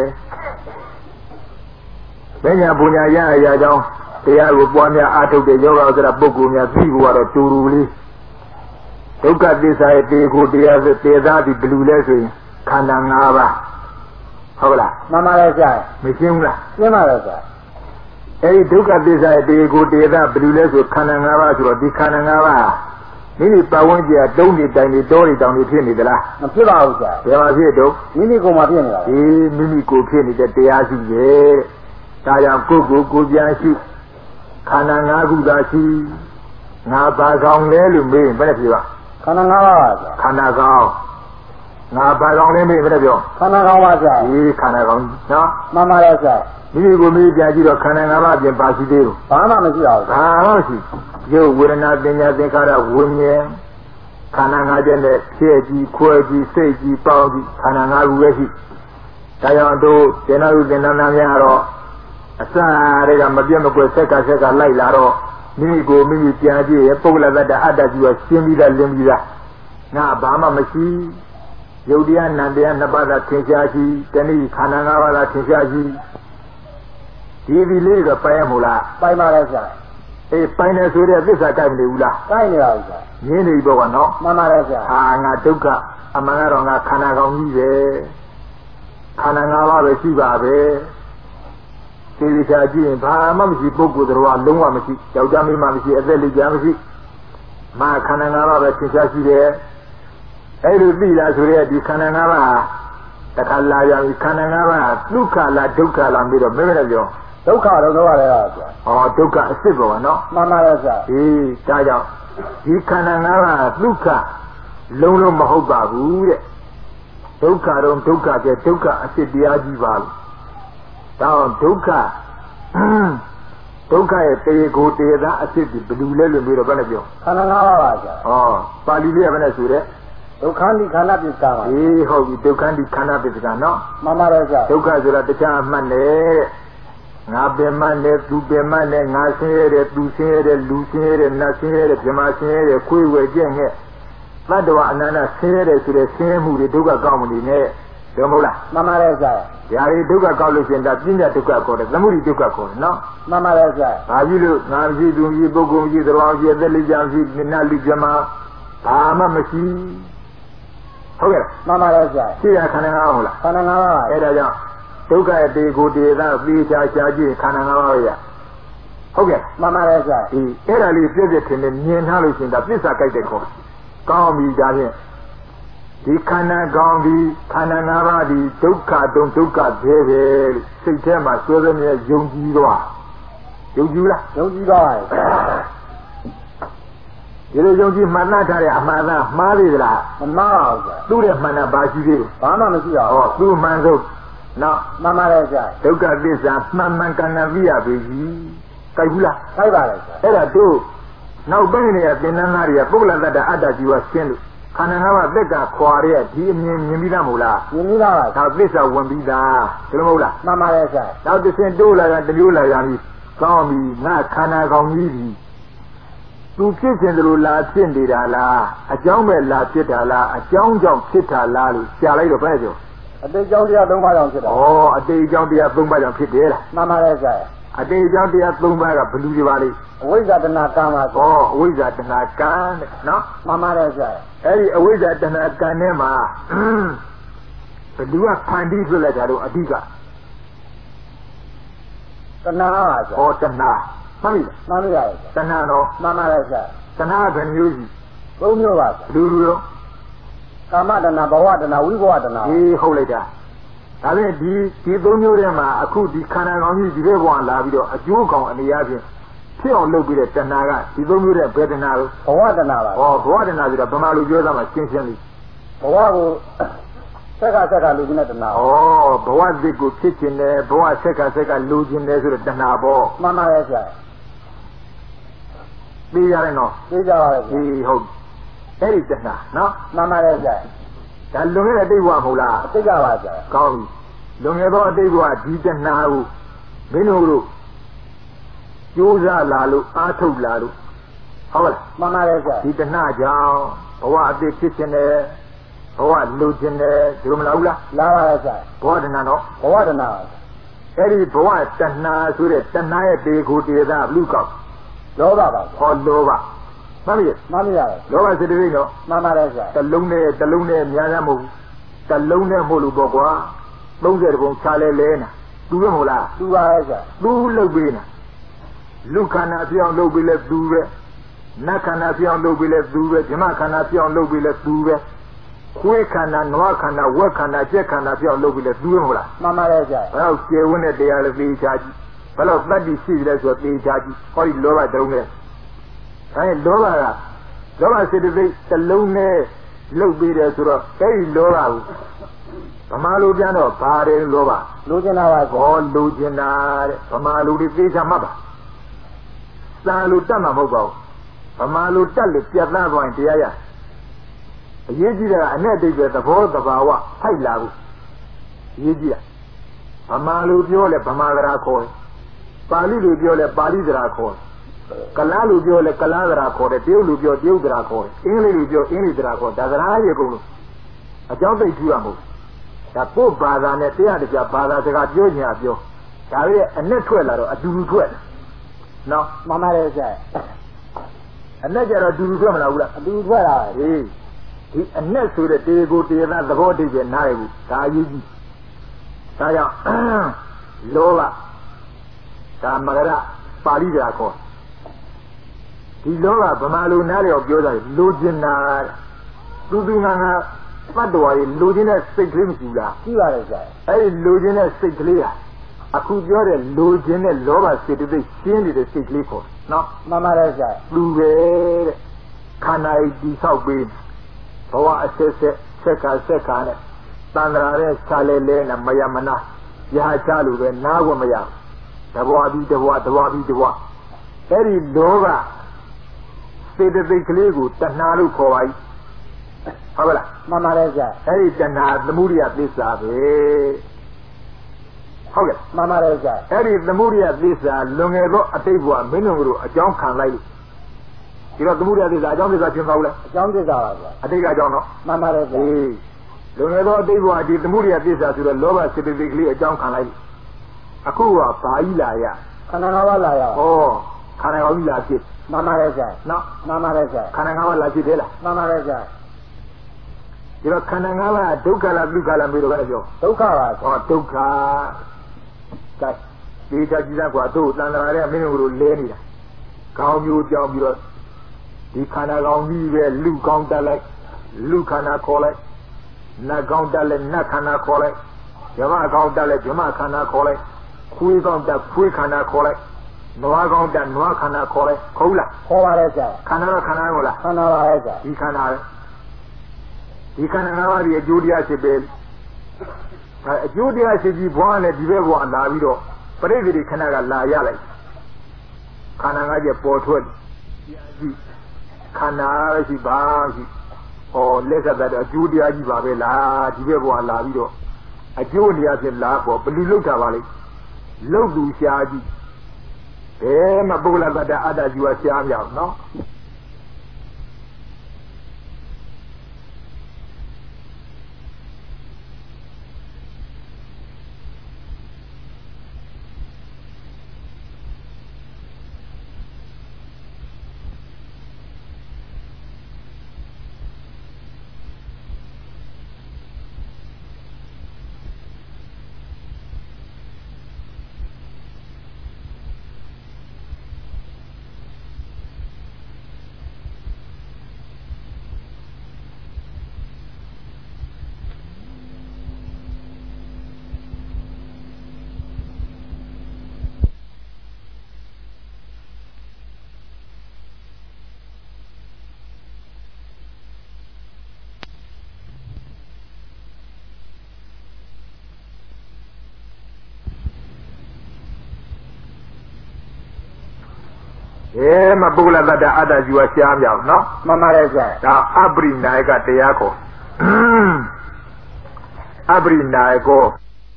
။ဘယ်ညာပူညာရအရာကြောင့်တရားကိုပွားများအားထုတ်တဲ့ယောဂဆိုတာပုဂ္ဂိုလ်များသိဖို့ကတော့တူတူလေးဒုက္ခသစ္စာရဲ့တေကိုတရားဆိုတေသာဒီဘယ်လိုလဲဆိုရင်ခန္ဓာ၅ပါးဟုတ်လား
မှန်ပါရဲ့ဆရာ
မရှင်းဘူးလား
ရှင်းပါရဲ့ဆရာ
အဲဒီဒုက္ခသစ္စာရဲ့တေကိုတေသာဘယ်လိုလဲဆိုခန္ဓာ၅ပါးဆိုတော့ဒီခန္ဓာ၅ပါးမိမိပတ်ဝန်းကျင်တုံးနေတိုင်နေတောတွေတောင်တွေဖြစ်နေသလား
မဖြစ်ပါဘူးဆရာ
ဘယ်မှာဖြစ်တော့
မိမိကိုယ်မှာဖြစ်နေတာ
အေးမိမိကိုယ်ဖြစ်နေတဲ့တရားရှိရဲ့ဒါကြောင့်ကိုယ်ကိုပြန်ရှိခန္ဓာ၅ခုသာရှိငါဘာကောင်လဲလို့မေးရင်ဘယ်နဲ့ဖြေပါ
ခန္ဓာ၅ပါးပါဆရာ
ခန္ဓာကောင်ငါဘာကောင်လဲမေးဘယ်နဲ့ပြော
ခန္ဓာကောင်ပါဆရာ
အေးခန္ဓာကောင်နော်
မှန်ပါရဲ့ဆရာ
မိမိကိုမိမိပြန်ကြည့်တော့ခန္ဓာ၅ပါးပြင်ပါရှိသေးဘူး
ဘာမှမရှိပါဘူး
ဘာမှမရှိရုပ်ဝေဒနာပညာသင်္ခါရဝိညာဉ်ခန္ဓာ၅ချက်နဲ့ဖြစ်ကြည့်ခွဲကြည့်စိတ်ကြည့်ပေါင်းကြည့်ခန္ဓာ၅ခုပဲရှိဒါကြောင့်တို့ဇေနရုသင်္နနာများတော့အစတွေကမပြတ်မကွယ်ဆက်ကလိုက်လာတော့မိမိကိုမိမိပြန်ကြည့်ရပုဂ္ဂလတ္တအတ္တကြီးကရှင်းပြီးသားလင်းပြီးသားငါဘာမှမရှိယုတ်တရားနံတရားနှစ်ပါးသာသင်ရှားရှိတဏှိခန္ဓာ၅ပါးသာသင်ရှားရှိဒီလေးတော့ပိုင်ရမို့လား
ပိုင်ပါလေဆရာ
အေးပိုင်တယ်ဆိုတဲ့သစ္စာကြိုက်မနေဘူးလား
ကြိုက်နေပါဘူးဆရာ
ငင်းနေပြီပေါ့ကနော်
မှန်ပါလေဆရာ
ဟာငါဒုက္ခအမှန်ကတော့ငါခန္ဓာကောင်းကြီးပဲခန္ဓာ၅ပါးပဲရှိပါပဲဒီလိုချာကြည့်ရင်ဘာမှမရှိပုဂ္ဂိုလ်တော်လုံးဝမရှိယောက်ျားမိန်းမမရှိအသက်လေးကြာမရှိမာခန္ဓာ၅ပါးပဲသင်ရှားရှိတယ်အဲ့လိုသိလားဆိုရဲဒီခန္ဓာ၅ပါးတခါလာရပြီခန္ဓာ၅ပါးဒုက္ခလားဒုက္ခလားပြီးတော့မင်းလည်းပြော
ဒုက္ခတော့တော့ရတယ်ဆရာ
ဟောဒုက္ခအစစ်ပေါ်ကနော်
မှန်ပါရဲ့ဆရာ
အေးဒါကြောင့်ဒီခန္ဓာ၅ပါးဒုက္ခလုံးမဟုတ်ပါဘူးတဲ့ဒုက္ခတော့ဒုက္ခကျဒုက္ခအစစ်တရားကြီးပါလို့ဒါဒုက္ခရဲ့တေကိုတေသာအစစ်ဒီဘယ်လိုလဲလို့ပြီးတော့ဘယ်နဲ့ပြော
ခန္ဓာ၅ပါးပါဆရာ
ဟောပါဠိလေးကဘယ်နဲ့ဆိုတဲ့
ဒုက္ခန္တိခန္ဓာပစ္စကပါ
အေးဟုတ်ပြီဒုက္ခန္တိခန္ဓာပစ္စကနော်
မှန်ပါတယ်ဆရာ
ဒုက္ခဆိုတာတရားအမှတ်နဲ့ငါပင်မနဲ့သူပင်မနဲ့ငါဆင်းရဲတယ်သူဆင်းရဲတယ်လူဆင်းရဲတယ်နတ်ဆင်းရဲတယ်မြမဆင်းရဲတယ်ခွေးဝဲကြက်ငှက်သတ္တဝါအနန္တဆင်းရဲတယ်ဆိုတဲ့ဆင်းရဲမှုတွေဒုက္ခကောင်းမနေနဲ့တယ်မဟုတ်လား
မှန်ပါတယ်ဆရာ
ဒါတွေဒုက္ခကောက်လို့ရှိရင်ဒါပညာဒုက္ခခေါ်တယ်သမုဒိဒုက္ခခေါ်တယ်နော်
မှန်ပါတယ်ဆရာ
ဘာဖြစ်လို့ငါမရှိသူမရှိပုဂ္ဂိုလ်မရှိသတော်မရှိအသက်လေးကြာမရှိနတ်လူကြမှာဘာမှမရှိဟုတ်ကဲ့
မှန်ပါတယ်ဆရာ
ရှိရခန္ဓာ၅ပါးဟုတ်လား
ခန္ဓာ၅ပါးပါ
အဲ့ဒါကြောင့်ဒုက္ခရဲ့တေကိုတေသာပြေချာရှားကြည့်ခန္ဓာ၅ပါးပဲရဟုတ်ကဲ့
မှန်ပါတယ်ဆရာ
ဒီအဲ့ဒါလေးပြည့်ပြည့်ထင်တယ်မြင်ထားလို့ရှိရင်ဒါပစ္စကြိုက်တဲ့ခေါ်ကောင်းပြီဒါဖြင့်ဒီခန္ဓာကောင်းပြီခန္ဓာ၅ပါးဒီဒုက္ခတုံဒုက္ခသေးပဲစိတ်ထဲမှာစွဲစွဲမြဲယုံကြည်သွားယုံကြည်လား
ယုံကြည်သွားတယ်
ဒီလိုယုံကြည်မှန်ထားတဲ့အမှန်သားမှားသေးသလား
မမှားပါဘူးဆရာ
သူ့ရဲ့မှန်တာဘာရှိသေးလဲ
ဘာမှမရှိပါဘူး
ဟောသူ့မှန်ဆုံးနော်
မှန်ပါတယ်ဆရာ
ဒုက္ခသစ္စာမှန်မှန်ကန်ကန်သိရပြီကြိုက်ဘူးလား
ကြိုက်ပါတယ်ဆရာ
အဲ့ဒါတို့နောက်ပိုင်းတွေကသင်္นานသားတွေကပုဂ္ဂလတ္တအတ္တကြီးကရှင်းလို့ခန္ဓာ၅ပါးသက်ကခွာရဲဒီအမြင်မြင်ပြီးသားမဟုတ်လား
မြင်ပြီးသားပါ
ဒါသစ္စာဝင်ပြီးသားဒီလိုမဟုတ်လား
မှန်ပါတယ်ဆရာ
နောက်တစ်ဆင့်တိုးလာတာတမျိုးလာရပြီကောင်းပြီငါခန္ဓာကောင်းကြီးပြီသူဖြစ်ခြင်းတလို့လာဖြစ်နေတာလားအကြောင်းပဲလာဖြစ်တာလားအကြောင်းကြောင့်ဖြစ်တာလားလို့ရှာလိုက်တော့ဘယ်ကြော
အတိတ်ကြောင့်တရား၃ပါးကြောင့်ဖြစ်တာ
ဩအတိတ်ကြောင့်တရား၃ပါးကြောင့်ဖြစ်တယ်လား
မှန်ပါတယ်ဆရာ
အတိတ်ကြောင့်တရား၃ပါးကဘယ်လိုတွေပါလဲ
အဝိဇ္ဇာတဏှာကံပါ
ဩအဝိဇ္ဇာတဏှာကံတဲ့နော်
မှန်ပါတယ်ဆရာ
အဲ့ဒီအဝိဇ္ဇာတဏှာကံထဲမှာဘယ်သူကဖန်တီးပြလိုက်တာတော့အဓိက
တဏှာပါဆရာ
ဩတဏှာမှန်ပြီ
မှန်ပြီပါ
တဏှာတော့
မှန်ပါတယ်ဆရာ
တဏှာဘယ်မျိုးရှိ
၃မျိုးပါ
လူရော
တကာမတဏဘဝတဏဝိဘဝတဏ
ဒီဟုတ်လိုက်တာဒါဖြင့်ဒီသုံးမျိုးထဲမှာအခုဒီခန္ဓာကောင်းကြီးဒီဘက်ဘဝလာပြီးတော့အကျိုးကောင်အနေအချင်းဖြစ်အောင်လုပ်ပြီးတဲ့တဏှာကဒီသုံးမျိုးတဲ့ဘယ်တဏှာလို့
ဘဝတဏှာပါ
ဟောဘဝတဏှာဆိုတော့ဗမာလူပြောသားမှာရှင်းလေး
ဘဝကိုဆက်ကလူချင်းတဲ့တဏှာ
ဩဘဝသစ်ကိုဖြစ်ခြင်းနဲ့ဘဝဆက်ကလူချင်းနဲ့ဆိုတဲ့တဏှာပေါ့
မှန်ပါရဲ့ဆရာ
သိရတယ်နော်
သိကြပါရဲ့
ဒီဟုတ်အဲ့ဒီတဏှာနော်
မှန်ပါရဲ့ဆရာ
ဒါလွန်ခဲ့တဲ့အတိတ်ဘဝမဟုတ်လား
သိကြပါဆရာ
ကောင်းပြီလွန်ခဲ့သောအတိတ်ဘဝဒီတဏှာကိုမင်းတို့ကြိုးစားလာလို့အားထုတ်လာလို့ဟုတ်လား
မှန်ပါရဲ့ဆရာ
ဒီတဏှာကြောင့်ဘဝအတိတ်ဖြစ်ခြင်းနဲ့ဘဝလူခြင်းနဲ့ဒီလိုမလားဘူးလား
လာပါရဲ့ဆရာ
ဘဝတဏှာနော်
ဘဝတဏှာ
အဲ့ဒီဘဝတဏှာဆိုတဲ့တဏှာရဲ့တေကိုတေသာဘလူကောက်
လောဘပါ
ဟောလောဘမှန်ပြီ
မှန်ပါရဲ့
လောဘစေတသိက်နော်
မှန်ပါရဲ့ဆရာ
တလုံးနဲ့များများမဟုတ်ဘူးတလုံးနဲ့မဟုတ်လို့ပေါ့ကွာ30ပုံခြားလဲနာသူပဲမဟုတ်လား
သူပါရဲ့ဆရာ
သူလှုပ်ပေးနာလူခန္ဓာပြောင်းလှုပ်ပေးလဲသူပဲနတ်ခန္ဓာပြောင်းလှုပ်ပေးလဲသူပဲဓမ္မခန္ဓာပြောင်းလှုပ်ပေးလဲသူပဲခွေးခန္ဓာနွားခန္ဓာဝက်ခန္ဓာကြက်ခန္ဓာပြောင်းလှုပ်ပေးလဲသူပဲမဟုတ်လား
မှန်ပါရဲ့ဆရာ
ဘယ်တော့ကျေဝန်းတဲ့တရားလည်းသိချာကြည့်ဘယ်တော့တတ္တိရှိတယ်ဆိုတော့သိချာကြည့်ဟောဒီလောဘတုံးနဲ့ဒါရင်လောဘစေတသိက်တစ်လုံးနဲ့လှုပ်ပေးတယ်ဆိုတော့အဲ့ဒီလောဘကိုဗမာလူပြန်တော့ဘာတယ်လောဘ
လိုချင်တာပါ
ကောလိုချင်တာတဲ့ဗမာလူတွေသိချာမှတ်ပါသာလူတတ်မှာမဟုတ်ပါဘူးဗမာလူတက်လို့ပြတ်သားသွားရင်တရားရအရေးကြီးတာကအနဲ့အတိတ်ပဲသဘောတဘာဝဖိုက်လာဘူးအရေးကြီးတာဗမာလူပြောလဲဗမာသရာခေါ်တယ်ပါဠိလူပြောလဲပါဠိသရာခေါ်တယ်ကလားလူပြောလဲကလားသရာခေါ်တယ်တရုတ်လူပြောတရုတ်သရာခေါ်တယ်အင်္ဂလိပ်လူပြောအင်္ဂလိပ်သရာခေါ်ဒါသရာကြီးကုန်လို့အကြောင်းသိထူရမဟုတ်ဒါကိုယ်ဘာသာနဲ့တရားတရားဘာသာစကားပြောညာပြောဒါရဲ့အနဲ့ထွက်လာတော့အတူတူထွက်နော်
မှန်ပါတယ်ဆရာ
အနဲ့ကြတော့အတူတူထွက်မလားဘူးလား
အတူတူထွက်လာ
ဟေးဒီအနဲ့ဆိုတဲ့တေကိုတေသာသဘောတည်းပဲနားရဘူးဒါအရေးကြီးဒါကြောင့်လောဘဒါမဂရပါဠိတရားခေါ်ဒီလောဘဗမာလူနားလျော်ပြောတာလိုချင်တာသူငါသတ္တဝါတွေလိုချင်တဲ့စိတ်ကလေးမရှိဘူးလား
ရှိပါတယ်ဆရာ
အဲ့ဒီလိုချင်တဲ့စိတ်ကလေးဟာအခုပြောတဲ့လိုချင်တဲ့လောဘစေတသိက်ရှင်းနေတဲ့စိတ်ကလေးခေါ်နော်
မှန်ပါတယ်ဆရာ
သူပဲတဲ့ခန္ဓာကြီးတိဆောက်ပေးဘဝအဆက်ဆက်ကနဲ့တန်ត្រာတဲ့ခြားလဲနဲ့မယမနာရဟချလို့ပဲနားခွင့်မရတဘွားပြီးတဘွားအဲ့ဒီလောဘစေတသိက်ကလေးကိုတဏှာလို့ခေါ်ပါ යි ဟုတ်လား
မှန်ပါတယ်ဆရာ
အဲ့ဒီတဏှာသမုဒိယသစ္စာပဲဟုတ်ကဲ့
မှန်ပါတယ်ဆရာ
အဲ့ဒီသမုဒိယသစ္စာလွန်ငယ်သောအတိတ်ဘဝမင်းတို့အကြောင်းခံလိုက်လို့ဒီတော့သမုဒိယသစ္စာအကြောင်းသစ္စာဖြစ်ပါဦးလား
အကြောင်းသစ္စာပါဗျာ
အတိတ်ကအကြောင်းတော့
မှန်ပါတယ်ဗျာ
လွန်ခဲ့သောအတိတ်ဘဝဒီသမုဒိယသစ္စာဆိုတော့လောဘစေတသိက်ကလေးအကြောင်းခံလိုက်အခုကဘာကြီးလာရ
ခန္ဓာ၅ပါးလာရ
ဩခန္ဓာ၅ပါးကြီးလာဖြစ်
မှန်ပါတယ်ဗျာ
နော်
မှန်ပါတယ်ဗျာ
ခန္ဓာ၅ပါးလာဖြစ်တယ်လား
မှန်ပါတယ်ဗျာ
ဒီတော့ခန္ဓာ၅ပါးဒုက္ခလားဒုက္ခလားမေးတော့လည်းပြော
ဒုက္ခပါ
ဩဒုက္ခကဲဒီချာကြည့်သားကွာတို့တန်ត្រာတဲ့မင်းတို့လဲနေတာခေါင်းမျိုးကြောင်းပြီးတော့ဒီခန္ဓာကောင်းကြီးပဲလူကောင်းတက်လိုက်လူခန္ဓာခေါ်လိုက်နတ်ကောင်းတက်လိုက်နတ်ခန္ဓာခေါ်လိုက်ဓမ္မကောင်းတက်လိုက်ဓမ္မခန္ဓာခေါ်လိုက်ခွေးကောင်းတက်ခွေးခန္ဓာခေါ်လိုက်နွားကောင်းတက်နွားခန္ဓာခေါ်လိုက်ဟုတ်လား
ခေါ်ပါရဲ့ဆရာ
ခန္ဓာတော့ခန္ဓာဟုတ်လား
ခန္ဓာပါရဲ့ဆရာ
ဒီခန္ဓာပဲဒီခန္ဓာ၅ပါးဒီအကျိုးတရားဖြစ်ပဲအကျိုးတရားရှိကြီးဘွားနဲ့ဒီဘက်ဘွားလာပြီးတော့ပရိသေတိခဏကလာရလိုက်ခန္ဓာ၅ချက်ပေါ်ထွက်ဒီခန္ဓာရှိပါရှိဟောလက်ကတည်းကအကျိုးတရားကြီးပါပဲလားဒီဘက်ဘွားလာပြီးတော့အကျိုးတရားဖြစ်လားပေါ့ဘယ်လိုလုပ်တာပါလဲလုတ်သူရှားကြီးဘယ်မှာပုဂ္ဂလတ္တအတ္တကြီးကရှားမြောက်နော် ma pula tata ada jiwa siam yao no
mama le sai
da abri naika tia ko abri naiko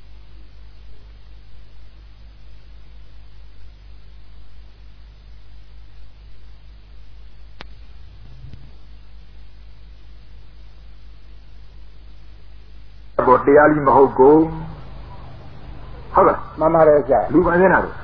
boတရားလေးမဟုတ်ကိုဟုတ်လား
မှန်ပါတယ်ဆရာ
လူပါစင်းတာတော့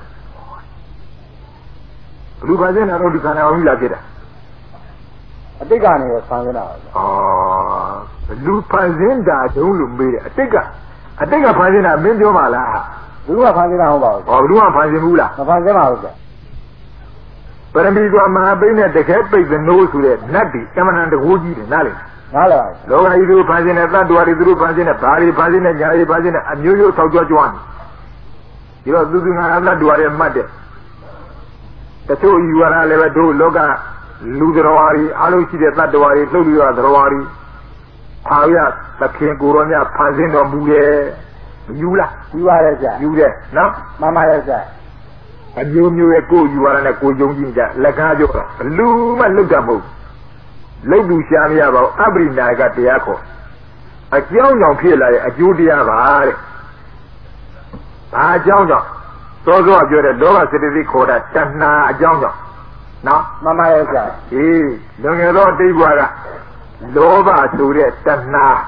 လူပါစင်းတာတော့ဒီခန္ဓာအောင်ကြီးလာဖြစ်တာ
အတိတ်ကနေဆန်းနေတာပါဆရာ
လူဖန်ဆင်းတာတုံးလို့မေးတယ်အတိတ်ကဖန်ဆင်းတာမင်းပြောပါလား
ဘူးကဖန်ဆင်းတာဟုတ်ပါဘူး
ဘယ်သူကဖန်ဆင်းဘူးလား
မဖန်ဆင်းပါဘူးဆရာ
ပရမီကမဟာပိနဲ့တခဲပိတ်သနိုးဆိုတဲ့နတ်ဒီအမှန်တန်တကိုးကြီးတယ်နားလေ
နားလည်ပါ
လောကကြီးသူဖန်ဆင်းတဲ့သတ္တဝါတွေသူတို့ဖန်ဆင်းတဲ့ဘာတွေဖန်ဆင်းတဲ့ညာတွေဖန်ဆင်းတဲ့အမျိုးမျိုးဆောက်ကြွကြွနေဒီတော့သူငါသတ္တဝါတွေမှတ်တဲ့တချို့ယူရတာလည်းပဲတို့လောကလူတော်ဝါတွေအားလုံးရှိတဲ့သတ္တဝါတွေလှုပ်ပြီးတော့တော်ဝါတွေအာရသခင်ကိုရောမြဖန်ဆင်းတော်မူတယ်ယူလား
ယူပါတယ်ဆရာ
ယူတယ်နော်
မှန်ပါတယ်ဆရာ
အမျိုးမျိုးရဲ့ကိုယူရတာနဲ့ကိုယုံကြည်ကြလက်ကားကြောတာဘလူမှလွတ်တတ်မဟုတ်လုတ်သူရှားမရပါဘူးအပရိနာကတရားခေါ်အကြောင်းကြောင့်ဖြစ်လာတဲ့အကျိုးတရားပါတဲ့ဘာအကြောင်းကြောင့်သောသောပြောတဲ့လောဘစေတသိက်ခေါ်တာတဏှာအကြောင်းကြောင့်နော်
မှန်ပါတယ်ဆရာ
အေးလွန်ခဲ့သောအတိတ်ဘဝကလောဘဆိုတဲ့တဏှာ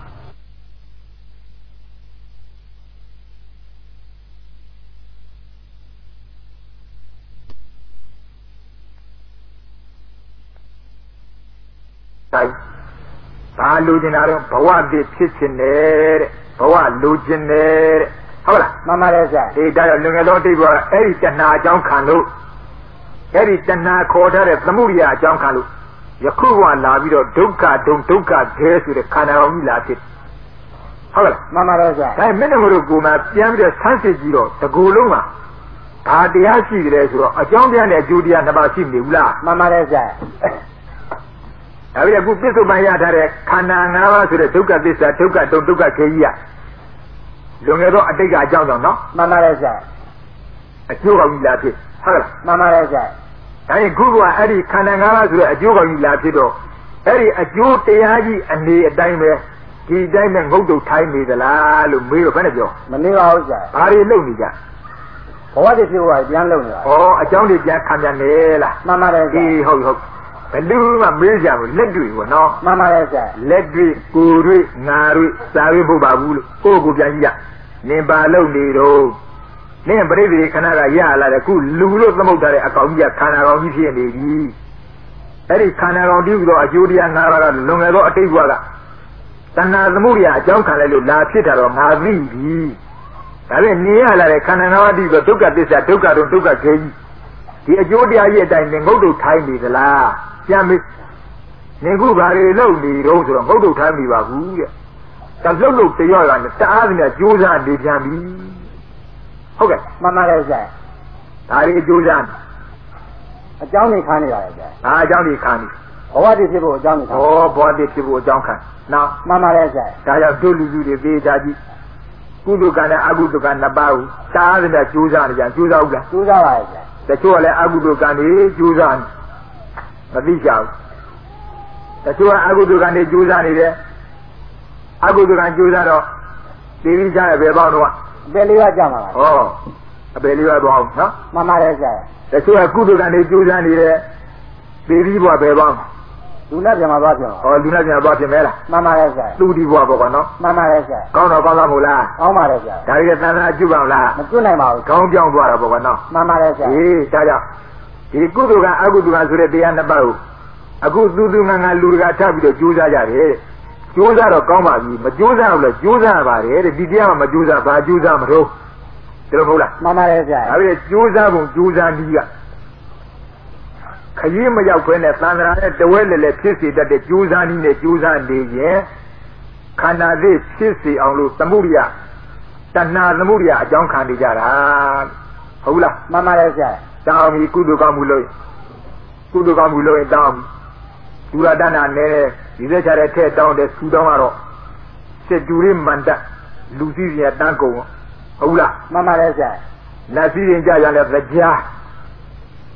ဘာလူကျင်တာတော့ဘဝတည်ဖြစ်ခြင်းနဲ့တဲ့ဘဝလူကျင်တဲ့ဟုတ်လား
မှန်ပါတယ်ဆရာ
အေးဒါကြောင့်လွန်ခဲ့သောအတိတ်ဘဝအဲ့ဒီတဏှာအကြောင်းခံလို့အဲ့ဒီတဏှာခေါ်ထားတဲ့သမှုရိယအကြောင်းခံလို့ယခုဘဝလာပြီးတော့ဒုက္ခဒုက္ခခဲဆိုတဲ့ခန္ဓာတော်ကြီးလာဖြစ်ဟုတ်လား
မှန်ပါတယ်ဆရာ
ဒါမင်းတို့ကိုမှပြန်ပြီးတော့ဆန်းစစ်ကြည့်တော့တကူလုံးမှာဘာတရားရှိတယ်ဆိုတော့အကြောင်းတရားနဲ့အကျိုးတရားနှစ်ပါးရှိနေဘူးလား
မှန်ပါတယ်ဆရာ
ဒါပြီးအခုပြစ္ဆုတ်ပန်ရထားတဲ့ခန္ဓာ၅ပါးဆိုတဲ့ဒုက္ခသစ္စာဒုက္ခဒုက္ခခဲကြီးကလွန်ခဲ့သောအတိတ်ကအကြောင်းကြောင့်နော်
မှန်ပါတယ်ဆရာ
အကျိုးကောင်းကြီးလာဖြစ်ဟုတ်လား
မှန်ပါတယ်ဆရာ
ဒါရင်ခုကအဲ့ဒီခန္ဓာ၅ပါးဆိုတဲ့အကျိုးကောင်းကြီးလာဖြစ်တော့အဲ့ဒီအကျိုးတရားကြီးအနေအတိုင်းပဲဒီတိုင်းပဲငုတ်တုတ်ထိုင်းနေသလားလို့မေးတော့ဘယ်နဲ့ပြော
မနေပါဘူးဆရာ
ဘာတွေလုပ်နေကြ
ဘဝတည်ဖြစ်ဖို့ကပြန်လုပ်နေတာ
ဩအကြောင်းတွေပြန်ခံပြန်နေလား
မှန်ပါတယ်ဆရာ
ဒီဟုတ်ဘယ်လူမှမေးကြဘူးလက်တွေ့ပေါ့နော်
မှန်ပါတယ်ဆရာ
လက်တွေ့ကိုယ်တွေ့ငါတွေ့စာတွေ့ဖို့ပါဘူးလို့ကိုယ့်ကိုပြန်ကြည့်ရနင်ပါလို့နေတော့နင်ပြိဿခဏကရလာတယ်ခုလူလို့သမုတ်ထားတဲ့အကောင်ကြီးကခန္ဓာကောင်ကြီးဖြစ်နေပြီအဲ့ဒီခန္ဓာကောင်တည်းဆိုတော့အကျိုးတရား၅ပါးကလွန်ခဲ့သောအတိတ်ဘဝကတဏှာသမုဒိယအကြောင်းခံလိုက်လို့လာဖြစ်တာတော့ငါသိပြီဒါဖြင့်နေရလာတဲ့ခန္ဓာ၅ပါးတည်းဆိုဒုက္ခသစ္စာဒုက္ခဒုက္ခခဲကြီးဒီအကျိုးတရားကြီးအတိုင်းငုတ်တုတ်ထိုင်းနေသလားပြန်မေးနေခုဘာတွေလုပ်နေတော့ဆိုတော့ငုတ်တုတ်ထိုင်းနေပါဘူးတဲ့ဒါလှုပ်လို့တရော့ရတယ်တအားနဲ့ကြိုးစားနေပြန်ပြီဟုတ်ကဲ့
မှန်ပါတယ်ဆရာ
ဒါတွေကြိုးစား
အကြောင်းနေခါနေပါတယ်ဆရာ
ဒါအကြောင်းတွေခံနေ
ဘဝတည်ဖြစ်ဖို့အကြောင်းနေခါ
ဩဘောတိဖြစ်ဖို့အကြောင်းခံနောက်
မှန်ပါတယ်ဆရာ
ဒါကြောင့်တို့လူစုတွေသေးချာကြည့်ကုသကံနဲ့အကုသကံနှစ်ပါးကိုတအားနဲ့ကြိုးစားနေကြကြိုးစားဟုတ်လား
ကျိုးစားပါရဲ့ဆရာ
တချို့ကလည်းအကုသကံတွေကြိုးစားနေမသိကြဘူးတချို့ကအကုသကံတွေကြိုးစားနေတယ်အကုသကံကြိုးစားတော့သိပြီးကြရဲ့ဘယ်ပေါင်းတော့
ဘယ်လေးကကြာမှာပါ
ဩအပေလေးရတော့အောင်နော်
မှန်ပါတယ်ဆရာ
တချို့ကကုသကံတွေကြိုးစားနေတယ်သိပြီးဘွားဘယ်ပေါင်း
လူနဲ့ပြန်มาသွားပြန်ပါ
ဩလူနဲ့ပြန်သွားပြင်မဲလား
မှန်ပါတယ်ဆရာ
သူဒီဘွားပေါ့ကွာနော်
မှန်ပါတယ်ဆရာ
ကောင်းတော့ကောင်းသားမို့လား
ကောင်းပါတယ်ဆရာ
ဒါရီကသန္တာအကျုပ်ပါလား
မကျွတ်နိုင်ပါဘူး
ကောင်းပြောင်းသွားတာပေါ့ကွာနော်
မှန်ပါတယ်ဆရာ
အေးဒါကြောင့်ဒီကုသကအကုသကဆိုတဲ့တရားနှစ်ပါးကိုအခုသူငါလူတကာထပ်ပြီးတော့ကြိုးစားကြတယ်ကြိုးစားတော့ကောင်းပါပြီမကြိုးစားဘူးလေကြိုးစားပါတယ်တဲ့ဒီတရားမှမကြိုးစားဘာကြိုးစားမလို့ဒါလို့မဟုတ်လား
မှန်ပါတယ်ဆရာ
ဒါပြီးကြိုးစားပုံကြိုးစားပြီးကခရီးမရောက်ခွင့်နဲ့သံဃာနဲ့တဝဲလဲလဲဖြစ်စေတတ်တဲ့ကြိုးစားနည်းနဲ့ကြိုးစားနေရင်ခန္ဓာသေးဖြစ်စေအောင်လို့သမုဒိယတဏှာသမုဒိယအကြောင်းခံနေကြတာဟုတ်လား
မှန်ပါတယ်ဆရာ
တောင်းပြီးကုသကောင်းမှုလို့ကုသကောင်းမှုလို့တောင်းဒုရတနာနဲ့ဒီသက်ချတဲ့ထဲတောင်းတဲ့သူတောင်းကတော့စစ်တူလေးမန္တလူစည်းစီတန်းကုန်ဟုတ်လား
မှန်ပါတယ်ဆရာ
လက်စည်းရင်ကြရလဲသကြား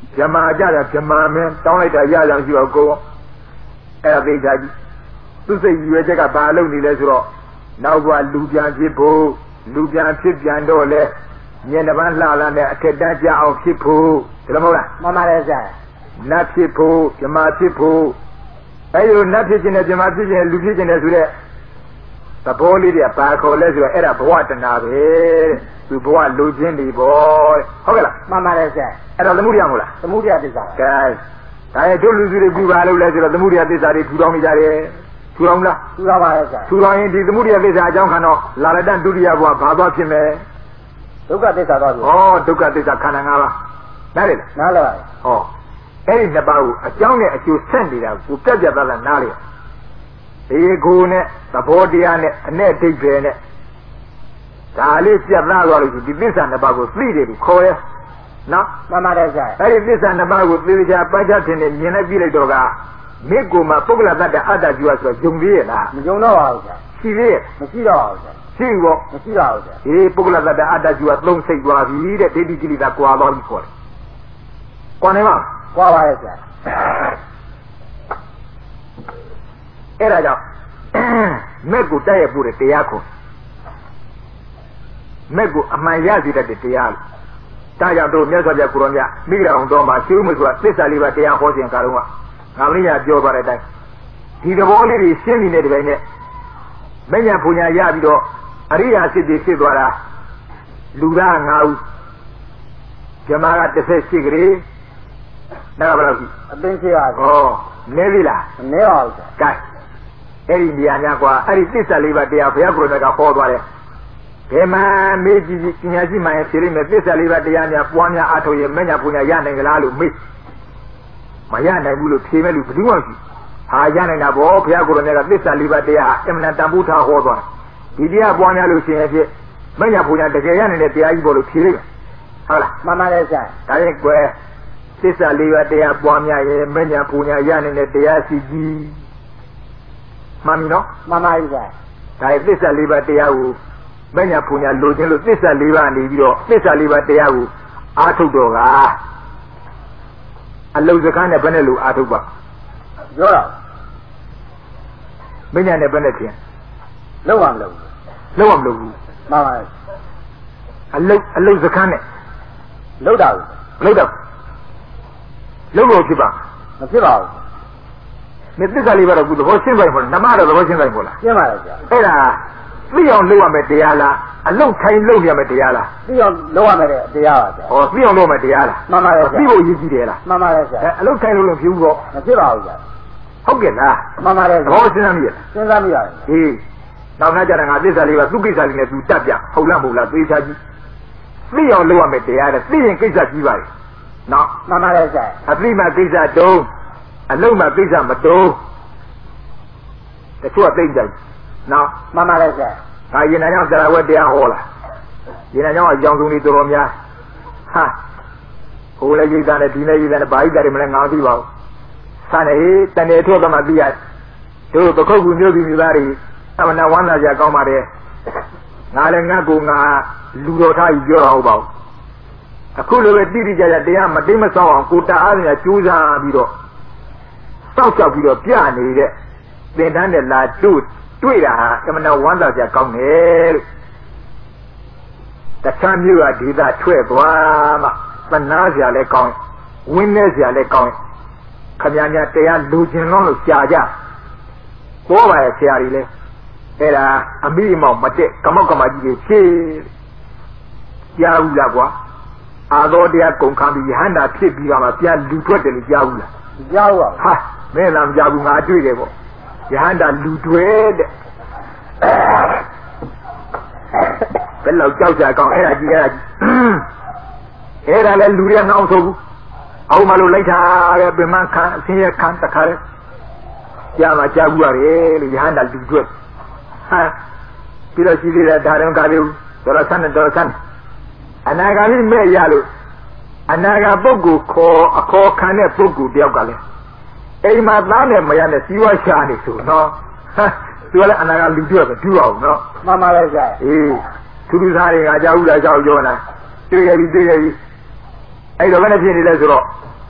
ဇမာကြတာဇမာမင်းတောင်းလိုက်တာရကြရှိတော့ကိုအဲ့ဒါသိကြကြီးသူစိတ်ရွယ်ချက်ကဘာလုပ်နေလဲဆိုတော့နောက်ကလူပြန်ဖြစ်ဖို့လူပြန်ဖြစ်ပြန်တော့လဲညနေပိုင်းလှလာနဲ့အထက်တန်းကြအောင်ဖြစ်ဖို့ဒီလိုမဟုတ်လား
မှန်ပါတယ်ဆရာ
နတ်ဖြစ်ဖို့ဇမာဖြစ်ဖို့အဲ့ဒီနတ်ဖြစ်ခြင်းနဲ့ဇမာဖြစ်ခြင်းလူဖြစ်ခြင်းနဲ့ဆိုတဲ့သဘောလေးတွေပါခေါ်လဲဆိုတော့အဲ့ဒါဘဝတဏှာပဲသူဘဝလူချင်းတွေပေါ့ဟုတ်ကဲ့လား
မှန်ပါတယ်ဆရာ
အဲ့တော့သမုဒိယမဟုတ်လား
သမုဒိယသစ္စာ
ကဲဒါရဲ့တို့လူစုတွေပြုပါလို့လဲဆိုတော့သမုဒိယသစ္စာတွေထူထောင်နေကြတယ်ထူထောင်လား
ထူထောင်ပါရဲ့ဆရာ
ထူထောင်ရင်ဒီသမုဒိယသစ္စာအကြောင်းခံတော့လာရတဒုတိယဘဝဘာသွားဖြစ်မယ်
ဒုက္ခသစ္စာသွားပြီ
ဩဒုက္ခသစ္စာခန္ဓာ၅ပါးနားလေလား
နားလည်ပါ
ဟောအဲ့ဒီနှစ်ပါးကိုအကြောင်းနဲ့အကျိုးဆက်နေတာကိုပြတ်ပြတ်သားသားနားလေဒီကိုနဲ့သဘောတရားနဲ့အနဲ့ဒိဋ္ဌိနဲ့ဒါလေးပြတ်သားသွားလို့ဒီသစ္စာနှစ်ပါးကိုသိတယ်လို့ခေါ်ရဲနော်
မှန်ပါတယ်ဆရာ
အဲ့ဒီသစ္စာနှစ်ပါးကိုသေချာပိုင်းခြားခြင်းနဲ့မြင်လိုက်ပြီးလိုက်တော့ကမိကိုမှာပုဂ္ဂလတ္တအတ္တကျူဆိုတော့ယုံသေးရဲ့လား
မယုံတော့ပါဘူးဆရာ
ရှိသေးရဲ့
မရှိတော့ပါဘူးဆရာ
ရှိဘော
မရှိတော့ဘူးဆရာ
ပုဂ္ဂလတ္တအတ္တကျူကသုံးစိတ်သွားပြီတဲ့ဒိဋ္ဌိကိလေသာကွာသွားပြီခေါ်တယ်ကွာနေပါ
ကွာပါရဲ့ဆရာ
အဲ့ဒါကြောင့်မဲ့ကိုတိုက်ရဖို့တရားခေါ်မဲ့ကိုအမှန်ရစေတတ်တဲ့တရားလို့ဒါကြောင့်တို့မြတ်စွာဘုရားကိုရောမြတ်မိဂရာအောင်တော်မှာရှင်းမဆိုတာသစ္စာလေးပါးတရားဟောခြင်းကားတော့ငါမင်းရပြောသွားတဲ့အတိုင်းဒီသဘောလေးတွေရှင်းနေတဲ့ဒီပိုင်းနဲ့မညာပူညာရပြီးတော့အရိယာစစ်တွေဖြစ်သွားတာလူသား9ဦးဇမားက18ကလေးဒါကဘယ်လောက်ရှိ
အသိရှိပါ
ဩနဲပြီလား
နဲပါဘူးဆရာ
ကဲအဲ့ဒီနေရာများကွာအဲ့ဒီသစ္စာလေးပါးတရားဘုရားကိုယ်တော်ကဟောသွားတယ်ဘယ်မှာမေးကြည့်ကြည့်ပညာရှိမှရင်ဖြေလိမ့်မယ်သစ္စာလေးပါးတရားများပွားများအားထုတ်ရင်မညာပူညာရနိုင်ကြလားလို့မေးမရနိုင်ဘူးလို့ဖြေမဲ့လူဘယ်သူမှမရှိဟာရနိုင်တာဗောဘုရားကိုယ်တော်ကသစ္စာလေးပါးတရားအမှန်တန်ဖိုးထားဟောသွားဒီတရားပွားများလို့ရှင်ရဲ့ဖြစ်မညာပူညာတကယ်ရနိုင်တဲ့တရားကြီးဗောလို့ဖြေလိမ့်မယ်ဟုတ်လား
မှန်ပါတယ်ဆရာ
ဒါရင်ကွယ်သစ္စာလေးပါးတရားပွားများရင်မညာပူညာရနိုင်တဲ့တရားစီကြီးမှန်ပြီနော်
မှန်ပါပြီဆရာ
ဒါရင်သစ္စာလေးပါးတရားကိုမညာပူညာလိုချင်လို့သစ္စာလေးပါးနေပြီးတော့သစ္စာလေးပါးတရားကိုအားထုတ်တော့ကအလုံးစကားနဲ့ဘယ်နဲ့လို့အားထုတ်ပါ
ပြောတာ
မညာနဲ့ဘယ်နဲ့ပြင်
လုံးဝမလုပ်ဘူး
လုံးဝမလုပ်ဘူး
မှန်ပါ
အလုံးစကားနဲ့
လုပ်တာဘူး
လုပ်တော့လုံးလို့ဖြစ်ပါ
မဖြစ်ပါဘူး
မြေသစ္စာလေးပါတော့ခုသဘောရှင်းပိုင်းပေါ့ဓမ္မတော့သဘောရှင်းပိုင်းပေါ့လား
ရှင်းပါရဲ့ဆရာ
အဲ့ဒါသိအောင်လုပ်ရမယ်တရားလားအလုံးထိုင်လုပ်ရမယ်တရားလား
သိအောင်လုပ်ရမယ်တရားပါဆရာ
ဟောသိအောင်လုပ်မယ်တရားလား
မှန်ပါရဲ့ဆရာ
သိဖို့ရည်ကြည်တယ်လား
မှန်ပါရဲ့ဆရာ
အလုံးထိုင်လို့ဖြစ်ဘူးပေါ့
မဖြစ်ပါဘူးဆရာ
ဟုတ်ကဲ့လား
မှန်ပါရဲ့
သဘောရှင်းမ်းပြီ
စဉ်းစားမိပါတယ်
ဟေးနောက်နောက်ကြတာငါသစ္စာလေးပါသူကိစ္စလေးနဲ့သူတတ်ပြဟုတ်လားမဟုတ်လားသေချာကြည့်သိအောင်လုပ်ရမယ်တရားတဲ့သိရင်ကိစ္စကြီးပါလေနော်
မှန်ပါရဲ့ဆရာ
အသိမှကိစ္စတုံးအလုံးမှကိစ္စမတုံးတချို့ကသိကြတယ်နော်
မှန်ပါရဲ့ဆရာ
ဒါရင်နာကြောင့်တရားဝဲတရားဟောလာရင်နာကြောင့်အကြောင်းဆုံးတွေတော်တော်များဟာဟိုလည်းရိတ်တာနဲ့ဒီလည်းရိတ်တာနဲ့ဘာရိတ်တာတွေမလဲငါမသိပါဘူးစနေတန်တယ်ထုတ်ကမှသိရတို့ပခုတ်ကူမျိုးပြည်သားတွေအမနာဝမ်းသာကြကောင်းပါတယ်ငါလည်းငါ့ကိုငါလူတော်ထားကြီးပြောတာဟုတ်ပါဘူးအခုလိုပဲတိတိကျကျတရားမတိမဆောက်အောင်ကိုတာအားနဲ့ကြိုးစားပြီးတော့စောက်ချောက်ပြီးတော့ပြနေတဲ့သင်္တန်းနဲ့လာတွေ့တာဟာအမနာဝမ်းသာကြကောင်းတယ်လို့တခြားမျိုးကဒေသထွက်သွားမှသနာစရာလည်းကောင်းဝင်းနေစရာလည်းကောင်းခမညာတရားလူကျင်လို့ရှားကြပေါ်ပါရဲ့ဆရာကြီးလဲအဲ့ဒါအမိအမောင်မတက်ကမောက်ကမကြီးတွေဖြည့်ကြားဘူးလားကွာအာသောတရားကုန်ခံပြီးယဟန္တာဖြစ်ပြီးတော့မှပြန်လူထွက်တယ်လို့ကြားဘူးလား
ကြားပါဘူး
ဟာမင်းလည်းမကြားဘူးငါတွေ့တယ်ပေါ့ယဟန္တာလူတွေတဲ့ဘယ်လောက်ကြောက်ကြကောင်းအဲ့ဒါကြီးအဲ့ဒါလည်းလူတွေနှောင်းဆိုဘူးအောင်မလို့လိုက်တာပဲပြမခံအစင်းရခံတခါလေကြားမှာကြားဘူးရတယ်လို့ယဟန္တာလူတွေဟာပြီးတော့ရှိသေးတယ်ဒါတော့ကလေးတော်တော်ဆန်းတော်ဆန်းအနာဂါမိမဲ့ရလို့အနာဂါပုဂ္ဂိုလ်အခေါ်ခံတဲ့ပုဂ္ဂိုလ်တယောက်ကလည်းအိမ်မှာသားနဲ့မရနဲ့စီးပွားရှာနေဆိုနော်သူကလည်းအနာဂါလူတွေပဲတူအောင်နော်
မှန်ပါလေဆရာ
အေးထူးထူးသားတွေကကြားဘူးလားကြောက်ကြောနာတွေ့ရပြီအဲ့တော့ဘယ်နဲ့ဖြစ်နေလဲဆိုတော့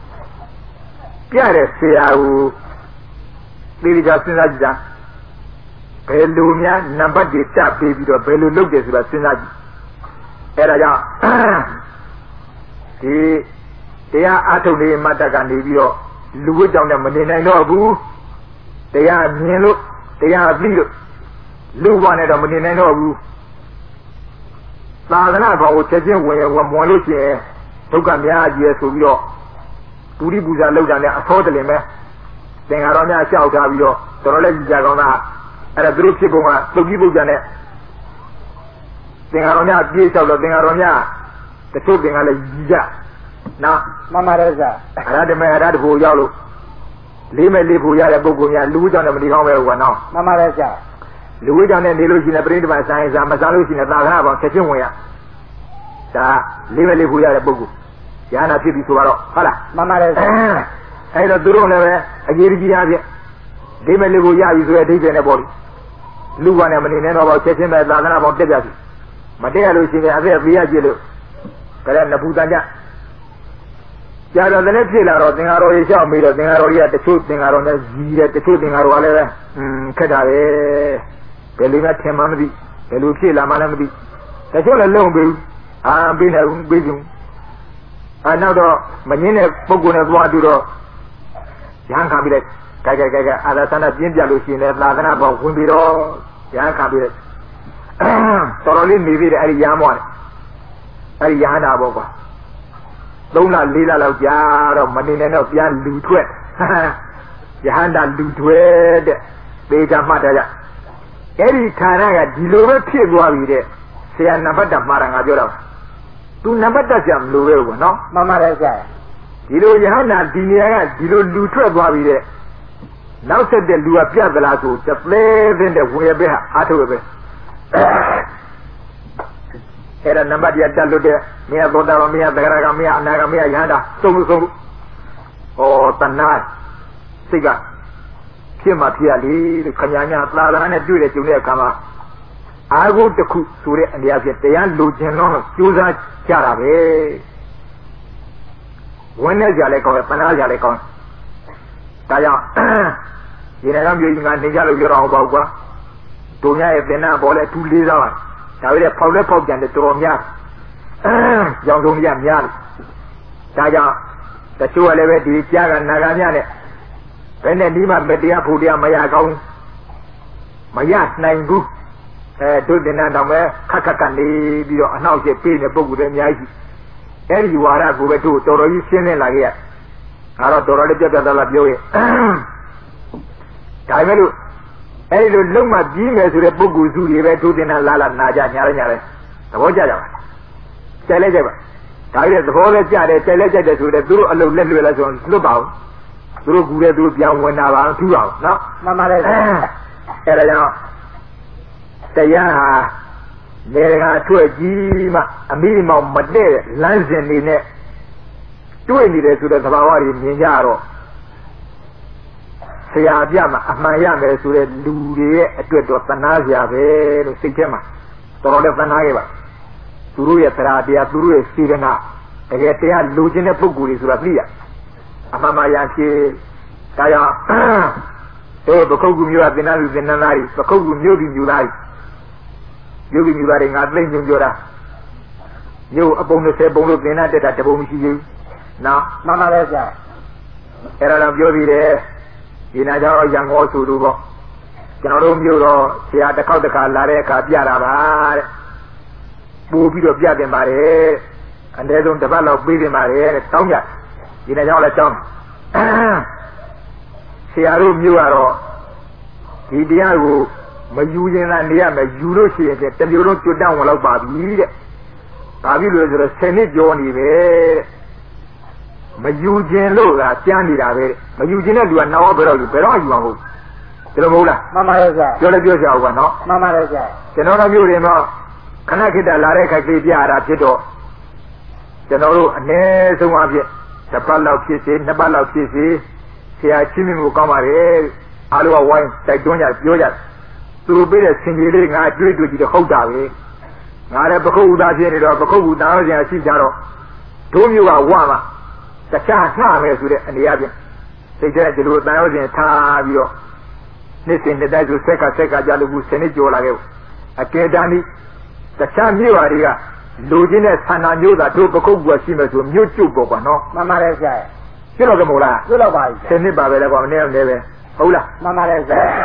ပြတဲ့ဆရာကိုသိကြစဉ်းစားကြည့်တာဘယ်လိုများနံပါတ်တွေတက်ပေးပြီးတော့ဘယ်လိုလုပ်တယ်ဆိုတာစဉ်းစားကြည့်အဲ့ဒါကြောင့်ဒီတရားအထုတ်လေးမတ်တကနေပြီးတော့လူဝိတောင်နဲ့မနေနိုင်တော့ဘူးတရားမြင်လို့တရားပြီးလို့လူဘဝနဲ့တော့မနေနိုင်တော့ဘူးသာသနာ့ဘောင်ကိုချက်ချင်းဝင်လို့ရှိရင်ဒုက္ခများကြီးရဲ့ဆိုပြီးတော့ပုရိပူဇာလောက်တာနဲ့အသောတလင်ပဲသင်္ဃာတော်များရှောက်ထားပြီးတော့တော်တော်လေးကြည်ကြကောင်းတာအဲ့ဒါသူတို့ဖြစ်ပုံကသုတ်ကြီးပုဒ်ကြနဲ့သင်္ဃာတော်များပြေးလျှောက်တော့သင်္ဃာတော်များတချို့သင်္ဃာလည်းကြီးကြနော်
မှန်ပါတယ်ဗျာ
အရဟတမေအရဟတဖို့ရောက်လို့လေးမဲ့လေးဖို့ရတဲ့ပုဂ္ဂိုလ်များလူဝိကြောင့်လည်းမဒီကောင်းပဲကွာနော်
မှန်ပါတယ်ဗျာ
လူဝိကြောင့်လည်းနေလို့ရှိရင်ပြိဋိဘံဆိုင်စားမစားလို့ရှိရင်သာသနာ့ဘောင်ချက်ချင်းဝင်ရဒါလေးမဲ့လေးဖို့ရတဲ့ပုဂ္ဂိုလ်ဉာဏ်နာဖြစ်ပြီးဆိုတော့ဟုတ်လား
မှန်ပါတယ်
အဲ့တော့သူတို့လည်းပဲအရေးကြီးတာဖြင့်ဒီမဲ့လေးကိုရပြီဆိုတဲ့အဓိပ္ပာယ်နဲ့ပေါ့လေလူကနဲ့မနေနဲ့တော့ပေါ့ချက်ချင်းပဲသာသနာ့ဘောင်တက်ကြပြီမတက်ရလို့ရှိရင်အသက်ပြေးရကြည့်လို့ကြတဲ့နဘူးတန်ကြကြာတော့လည်းဖြစ်လာတော့သင်္ဃာတော်ရေလျှောက်ပြီးတော့သင်္ဃာတော်ကြီးကတချို့သင်္ဃာတော်နဲ့ကြီးတယ်တချို့သင်္ဃာတော်ကလည်းပဲခက်တာပဲဘယ်လိုမှထင်မှမသိဘယ်လိုဖြစ်လာမှလည်းမသိတချို့လည်းလုံးပြီးပေးနေဘူးပေးကြုံနောက်တော့မငင်းတဲ့ပုဂ္ဂိုလ်နဲ့သွားပြီးတော့ရဟန်းခံပြီးလိုက်ကြအာသာသနာပြင်းပြလို့ရှိရင်လည်းသာသနာ့ဘောင်ဝင်ပြီးတော့ရဟန်းခံပြီးလိုက်တော်တော်လေးနေပြီးတယ်အဲ့ဒီရဟန်းမောတယ်အဲ့ဒီရဟန္တာဘောကွာ3 လ 4 လလောက်ကြာတော့မနေနဲ့တော့ပြန်လူထွက်ရဟန္တာလူထွက်တဲ့သေချာမှတ်တယ်ကြအဲ့ဒီဌာနကဒီလိုပဲဖြစ်သွားပြီတဲ့ဆရာနံပါတ်တမှားတာငါပြောတော့သူနံပါတ်တက်ကြမလို့ပဲကွာနော်
မှန်ပါတယ်ဆရာ
ဒီလိုရဟန္တာဒီနေရာကဒီလိုလူထွက်သွားပြီတဲ့နောက်ဆက်တဲ့လူကပြတ်သလားဆိုတသေးသေးတဲ့ဝင်ရပဲအားထုတ်ရပဲအဲ့ဒါနံပါတ်1တက်လို့တဲ့မင်းသောတာပန်မင်းသဂရကမင်းအနာကမင်းရဟန္တာသုံးလို့ဩတဏှာစိတ်ကဖြစ်မှဖြစ်ရလေခမညာသာသနာနဲ့တွေ့တဲ့ကျုံတဲ့အခါမှာအာဟုတစ်ခုဆိုတဲ့အနေအချင်းတရားလိုချင်တော့ကြိုးစားကြတာပဲဝင်နေကြလဲကောင်းတယ်ပနာကြလဲကောင်းဒါကြောင့်ဒီနေ့ကမျိုးကြီးကနေကြလို့ပြောတော့ပေါ့ကွာတို့များရဲ့သင်္နာပေါ်လဲသူလေးစားပါဒါပေမဲ့ဖောက်လဲဖောက်ပြန်တယ်တော်တော်များရောင်စုံကြီးများတယ်ဒါကြောင့်တချို့ကလည်းပဲဒီကြားကနာဂာများနဲ့ဘယ်နဲ့ဒီမှာမတရားဖို့တရားမရကောင်းမရနိုင်ဘူးတို့တင်တဲ့တောင်ပဲခက်ခက်ကနေပြီးတော့အနှောက်အယှက်ပေးတဲ့ပုံစံတွေအများကြီးအဲ့ဒီဝါဒကိုပဲတို့တော်တော်ကြီးရှင်းနေလာခဲ့ရငါတော့တော်တော်လေးပြတ်ပြတ်သားသားပြောရင်ဒါပေမဲ့လို့အဲ့ဒီလိုလုံမပြီးမယ်ဆိုတဲ့ပုဂ္ဂိုလ်စုတွေပဲတို့တင်တဲ့လာနာကြညာလဲသဘောကျကြပါကြိုက်လိုက်ကြပါဒါပေမဲ့သဘောလည်းကြတယ်ကြိုက်လည်းကြိုက်တယ်ဆိုတဲ့သူတို့အလုပ်လက်လွယ်လဲဆိုလွတ်ပါဘူးသူတို့ကူတဲ့သူတို့ပြန်ဝင်တာပါထူပါဘူးနော်
မှန်ပါတယ်
အဲ့ဒါကြောင့်တရားဟာနေရာထွက်ကြီးမှအမိမောင်မတဲ့လမ်းစဉ်နေနဲ့တွေ့နေတယ်ဆိုတဲ့သဘာဝတွေမြင်ကြတော့ဆရာပြမှာအမှန်ရမယ်ဆိုတဲ့လူတွေရဲ့အတွက်တော့သနာစရာပဲလို့စိတ်ထဲမှာတော်တော်လေးသနာခဲ့ပါသူတို့ရဲ့တရားတရားသူတို့ရဲ့စေတနာတကယ်တရားလိုချင်တဲ့ပုဂ္ဂိုလ်တွေဆိုတာသိရအမှန်မှန်ရဖြစ်ဒါကြောင့်ပခုတ်ကူမျိုးကသင်္နာလူသင်္နာသားတွေပခုတ်ကူမျိုးဒီမျိုးသားတွေမျိုးဒီမျိုးသားတွေငါသိညွှန်ပြောတာမျိုးအပုံ20ပုံလို့သင်္နာတက်တာတပုံမရှိသေးဘူးနော်
မှန်ပါလေဆရာ
အဲ့ဒါတော့ပြောပြီးတယ်ဒီနာကြောင့်ရံကောဆိုလို့ပေါ့ကျွန်တော်တို့မျိုးတော့ဆရာတစ်ခေါက်တစ်ခါလာတဲ့အခါပြတာပါတဲ့ပို့ပြီးတော့ပြတင်ပါတယ်အနည်းဆုံးတစ်ပတ်လောက်ပေးတင်ပါတယ်တဲ့တောင်းကြဒီနာကြောင့်လည်းတောင်းဆရာတို့မျိုးကတော့ဒီတရားကိုမယူရင်လည်းနေရမယ်ယူလို့ရှိရင်တမျိုးလုံးကျွတ်တောင်းဝင်လောက်ပါပြီတဲ့ဘာဖြစ်လို့လဲဆိုတော့10နှစ်ကျော်နေပဲမယူခြင်းလို့ကကြမ်းနေတာပဲမယူခြင်းတဲ့လူကနောက်ဘယ်တော့ယူအောင်ဟုတ်ဒီလိုမဟုတ်လား
မှန်ပါရဲ့ဆရာ
ပြောလည်းပြောကြအောင်ကွာနော်
မှန်ပါတယ်ဆရာ
ကျွန်တော်တို့မျိုးတွေတော့ခဏခေတ္တလာတဲ့ခိုက်သေးပြရတာဖြစ်တော့ကျွန်တော်တို့အနည်းဆုံးအဖြစ်တစ်ပတ်လောက်ဖြစ်စေနှစ်ပတ်လောက်ဖြစ်စေဆရာချင်းမြင့်ကိုကောင်းပါလေအားလုံးကဝိုင်းတိုက်တွန်းကြပြောကြသူတို့ပေးတဲ့ဆင်ကြီးလေးငါတွေးကြည့်တော့ဟုတ်တာပဲငါလည်းပခုတ်ဥသားဖြစ်နေတော့ပခုတ်ဥသားဆရာရှိကြတော့တို့မျိုးကဝါမှာတခြားနှာမယ်ဆိုတဲ့အနေအချင်းစိတ်ထဲဒီလိုတန်ရောစဉ်ထားပြီးတော့နေ့စဉ်နေ့တိုင်းဆိုဆက်ကကြလို့ဘူးစနစ်ကြော်လာခဲ့အကယ်တမ်းဒီတခြားမြို့ပါတွေကလူချင်းတဲ့ဆန္ဒမျိုးသာတို့ပကုတ်ကရှိမယ်ဆိုမြို့ကျွတ်ပေါ့ကွာနော်
မှန်ပါတယ်ဆရာ
ပြည့်တော့ကမို့လား
ပြည့်တော့ပါပြီ
စနစ်ပါပဲလေကွာမနေ့ကလည်းပဲဟုတ်လား
မှန်ပါတယ်ဆရာ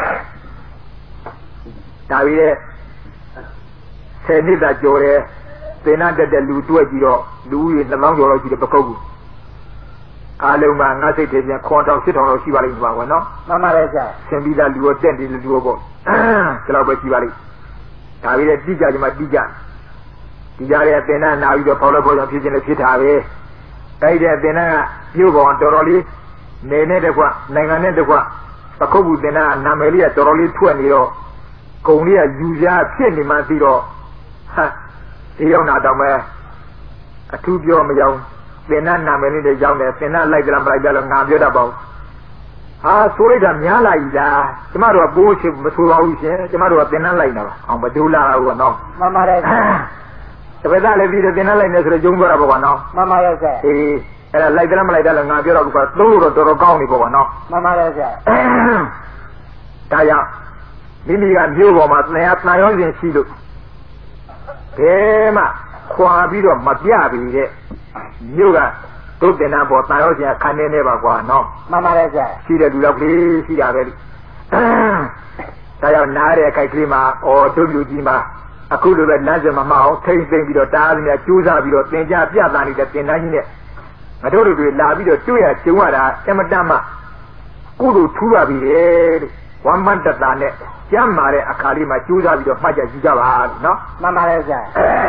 ဒါပြီးရဲ့ဆယ်နှစ်သာကြော်တယ်သင်္နာတက်တဲ့လူတွက်ကြည့်တော့လူကြီး2000ကျော်လောက်ရှိတယ်ပကုတ်ကူအားလုံးမှာငါစိတ်ထဲပြန်1000 8000လောက်ရှိပါလိမ့်မှာကွာနော်
မှန်ပါတယ်ဆရာ
ဆင်ပြီးသားလူရောတက်တယ်လူရောပေါ့ဒီလောက်ပဲရှိပါလိမ့်ဒါပြီးရဲ့တိကျကြမှာတိကျဒီကြားရဲ့သင်္နာနာပြီးတော့ပေါ်လို့ပေါ်ကြောင့်ဖြစ်ခြင်းလည်းဖြစ်တာပဲတိုက်တဲ့သင်္နာကပြုတ်ပေါ်တော်တော်လေးနေနဲ့တကွနိုင်ငံနဲ့တကွပကုတ်ကူသင်္နာနာမည်လေးကတော်တော်လေးထွက်နေတော့ကုံလေးကယူရဖြစ်နေမှသိတော့ဟာဒီရောက်တာတော့မဲအထူးပြောမရောက်သင်္နာနာမည်လေးတွေရောက်တယ်သင်္နာလိုက်ကြလားမလိုက်ကြလားငါပြောတတ်ပါဘူးဟာဆိုလိုက်တာများလာပြီလားကျမတို့ကပိုးချစ်မဆိုပါဘူးရှင်ကျမတို့ကသင်္နာလိုက်တာပါအောင်ဘယ်သူလာဘူးကနော်
မှန်ပါတယ်
တပည့်သားလည်းပြီးတော့သင်္နာလိုက်နေဆိုတော့ကျုံသွားတာပေါ့ကွာနော်
မှန်ပါတယ်ဆရာ
အေးအဲ့ဒါလိုက်ကြလားမလိုက်ကြလားငါပြောတော့ကသုံးလို့တော့တော်တော်ကောင်းနေပေါ့ကွာနော်
မှန်ပါတယ်ဆရာ
ဒါကြောင့်မိမိကမြို့ပေါ်မှာတန်ရောစဉ်ရှိလို့ဘယ်မှခွာပြီးတော့မပြပြီတဲ့မြို့ကဒုတင်နာပေါ်တန်ရောစဉ်ခံနေပါကွာနော်
မှန်ပါတယ်ဆရာ
ရှိတဲ့လူတော့ကလေးရှိတာပဲဒါကြောင့်နားတဲ့အခိုက်ကလေးမှာတို့လူကြီးမှာအခုလိုပဲလမ်းစဉ်မမအောင်ထိမ့်သိမ့်ပြီးတော့တားသမျှကျိုးစားပြီးတော့သင်ကြားပြသနေတဲ့သင်တန်းကြီးနဲ့ငါတို့တွေလာပြီးတော့တွေ့ရကျုံရတာအမတန်မှကုသိုလ်ထူးပါပြီတဲ့ဝမ်းမတ္တတာနဲ့ကျမ်းမာတဲ့အခါလေးမှာကျိုးစားပြီးတော့မှတ်ကြည့်ကြပါနော်
မှန်ပါတယ်ဆရာ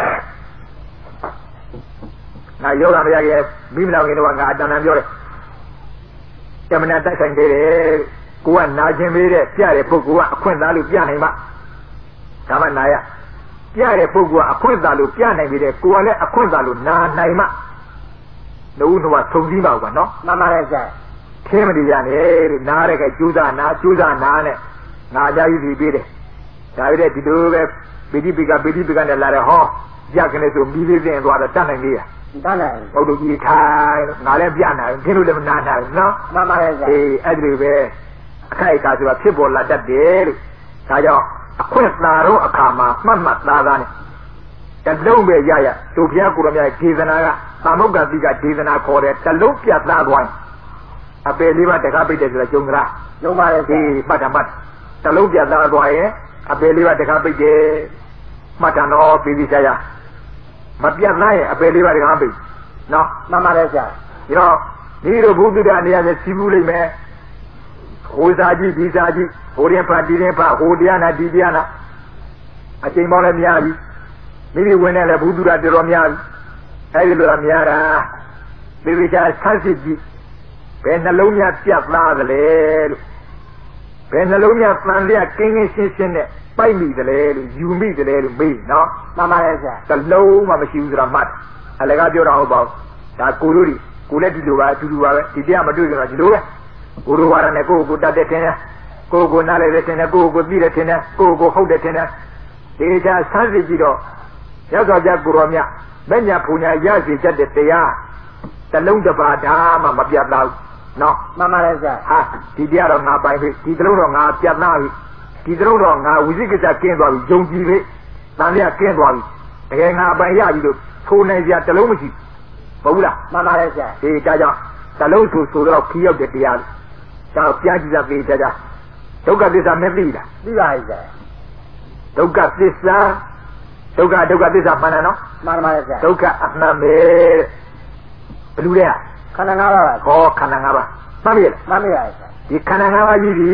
ငါယောဂမရခဲ့မိမနာခင်တော့ငါအတန်တန်ပြောတယ်တမနာတိုက်ဆိုင်သေးတယ်ကိုကနာကျင်ပေးတဲ့ပြတဲ့ပုဂ္ဂိုလ်ကအခွင့်သားလို့ပြနိုင်မှာဒါမှနာရပြတဲ့ပုဂ္ဂိုလ်ကအခွင့်သားလို့ပြနိုင်ပြီတဲ့ကိုကလည်းအခွင့်သားလို့နာနိုင်မှာနှုတ်နှုတ်ကသုံးစည်းပါကွာနော်
မှန်ပါတယ်ဆရာ
ခင်းမတည်ရနဲ့တဲ့နားတဲ့ကကျိုးစားနာနဲ့ငါအကြကြီးစီပေးတယ်ဒါပေမဲ့ဒီလိုပဲပိဋိပိကနဲ့လာတယ်ဟောရကနေဆိုမိသေးသေးသွားတော့တတ်နိုင်လေရ
တတ်နိုင်
ဘုဒ္ဓကြီးထိုင်ငါလည်းပြနိုင်ခင်းလို့လည်းမနာနိုင်နော်
မှန်ပါတယ်ဆရာ
အေးအဲ့ဒီပဲအခိုက်အကာဆိုတာဖြစ်ပေါ်လာတတ်တယ်လို့ဒါကြောင့်အခွင့်သာတော့အခါမှာမှတ်သားနဲ့တလုံးပဲရတို့ဘုရားကိုယ်တော်မြတ်ဒေသနာကသမုဂ္ဂတိကဒေသနာခေါ်တယ်တလုံးပြတ်သားသွားအပေလေးပါတကားပိတ်တယ်ဆိုတာကျုံကြလား
ကျုံပါလေ
ဒီမှတ်တာတလုံးပြတ်သားသွားရင်အပေလေးပါတကားပိတ်တယ်မှတ်တာတော့ပြီးပြီဆရာမပြတ်သားရင်အပေလေးပါတကားပိတ်နော်
မှန်ပါတယ်ဆရာ
ဒီတော့ဒီလိုဘုဒ္ဓတရားနေရာနဲ့စီးပူးလိမ့်မယ်ဟိုစာကြည့်ဒီစာကြည့်ဟိုရင်ဖတ်ဒီရင်ဖတ်ဟိုတရားနာဒီတရားနာအချိန်ပေါင်းလည်းများပြီမိမိဝင်နေလဲဘုဒ္ဓတရားတော်များပြီအဲဒီလိုအများတာဒီလိုချာဆန်းစစ်ကြည့်ဘယ်နှလုံးများပြတ်သားသလဲလို့ဘယ်နှလုံးများတန်လျက်ကင်းရှင်းနဲ့ပိုက်မိသလဲလို့ယူမိသလဲလို့မေးနော်
မှန်ပါတယ်ဆရာ
တလုံးမှမရှိဘူးဆိုတာမှတ်အလကားပြောတာဟုတ်ပါဘူးဒါကိုတို့ကိုလည်းဒီလိုပါအတူတူပါပဲဒီတရားမတွေ့ကြတော့ဒီလိုပဲကိုတို့ဝါရနဲ့ကိုတတ်တဲ့ထင်တယ်ကိုနားလည်းထင်တယ်ကိုသိတယ်ထင်တယ်ကိုဟုတ်တယ်ထင်တယ်ဒီချာဆန်းစစ်ကြည့်တော့ရောက်တော့ကြကိုရောမြမညာဖူညာရစီချက်တဲ့တရားတလုံးတစ်ပါးဒါမှမပြတ်သားဘူးနော်
မှန်ပါတယ်ဆရာ
ဟာဒီတရားတော့ငါပိုင်ပြီဒီတလုံးတော့ငါပြတ်သားပြီဒီတလုံးတော့ငါဝိသိကိစ္စကင်းသွားပြီယုံကြည်ပြီတန်လျက်ကင်းသွားပြီတကယ်ငါပိုင်ရပြီလို့ထိုးနိုင်ကြတလုံးမရှိဘူးလား
မှန်ပါတယ်ဆရာ
ဒီဒါကြောင့်တလုံးဆိုတော့ခီးရောက်တဲ့တရားဒါပြန်ကြည့်ကြပေးကြဒုက္ခသစ္စာမသိလား
သိပါရဲ့ဆရာ
ဒုက္ခသစ္စာဒုက္ခသစ္စာမှန်တယ်နော်
မှန်ပါတယ်ဆရာ
ဒုက္ခအမှန်ပဲဘယ်လိုလဲ
ခန္ဓာ၅ပါးပါ
ဟောခန္ဓာ၅ပါးမှန်ပြီလား
မှန်ပါရဲ့ဆရာ
ဒီခန္ဓာ၅ပါးကြီးဒီ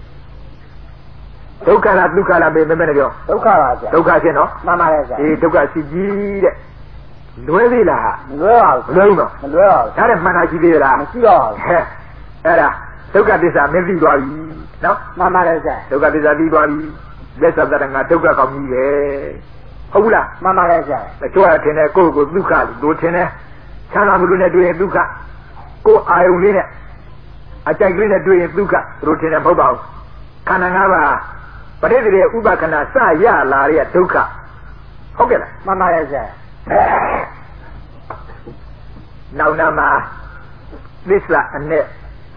ဒုက္ခလားဒုက္ခလားပဲမင်းမနဲ့ပြော
ဒုက္ခပါဆရာ
ဒုက္ခရှင်းနော်
မှန်ပါတယ်ဆရာ
ဒီဒုက္ခရှိကြီးတဲ့လွဲသေးလား
မလွဲပါဘူး
မလွဲဘူးနော်
မလွဲပါဘူး
ဒါနဲ့မှန်တာရှိသေးလား
မရှိတော့ဘူး
ဟဲ့အဲ့ဒါဒုက္ခသစ္စာမသိသွားပြီနော်
မှန်ပါတယ်ဆရာ
ဒုက္ခသစ္စာသိသွားပြီလက်သတ္တငါဒုက္ခကောင်းကြီးပဲဟုတ်ဘူးလား
မှန်ပါတယ်ဆရာ
တချို့ကထင်တယ်ကိုယ့်ကိုဒုက္ခလို့ထင်တယ်ချမ်းသာမှုနဲ့တွေ့ရင်ဒုက္ခကိုယ်အာယုန်လေးနဲ့အကြိုက်ကလေးနဲ့တွေ့ရင်ဒုက္ခတို့ထင်တယ်မဟုတ်ပါဘူးခန္ဓာ၅ပါးပရိသေဥပခဏစရလာတဲ့ဒုက္ခဟုတ်ကဲ့လား
မှန်ပါတယ်ဆရာ
နောက်နာမှာသစ္စာအနဲ့တ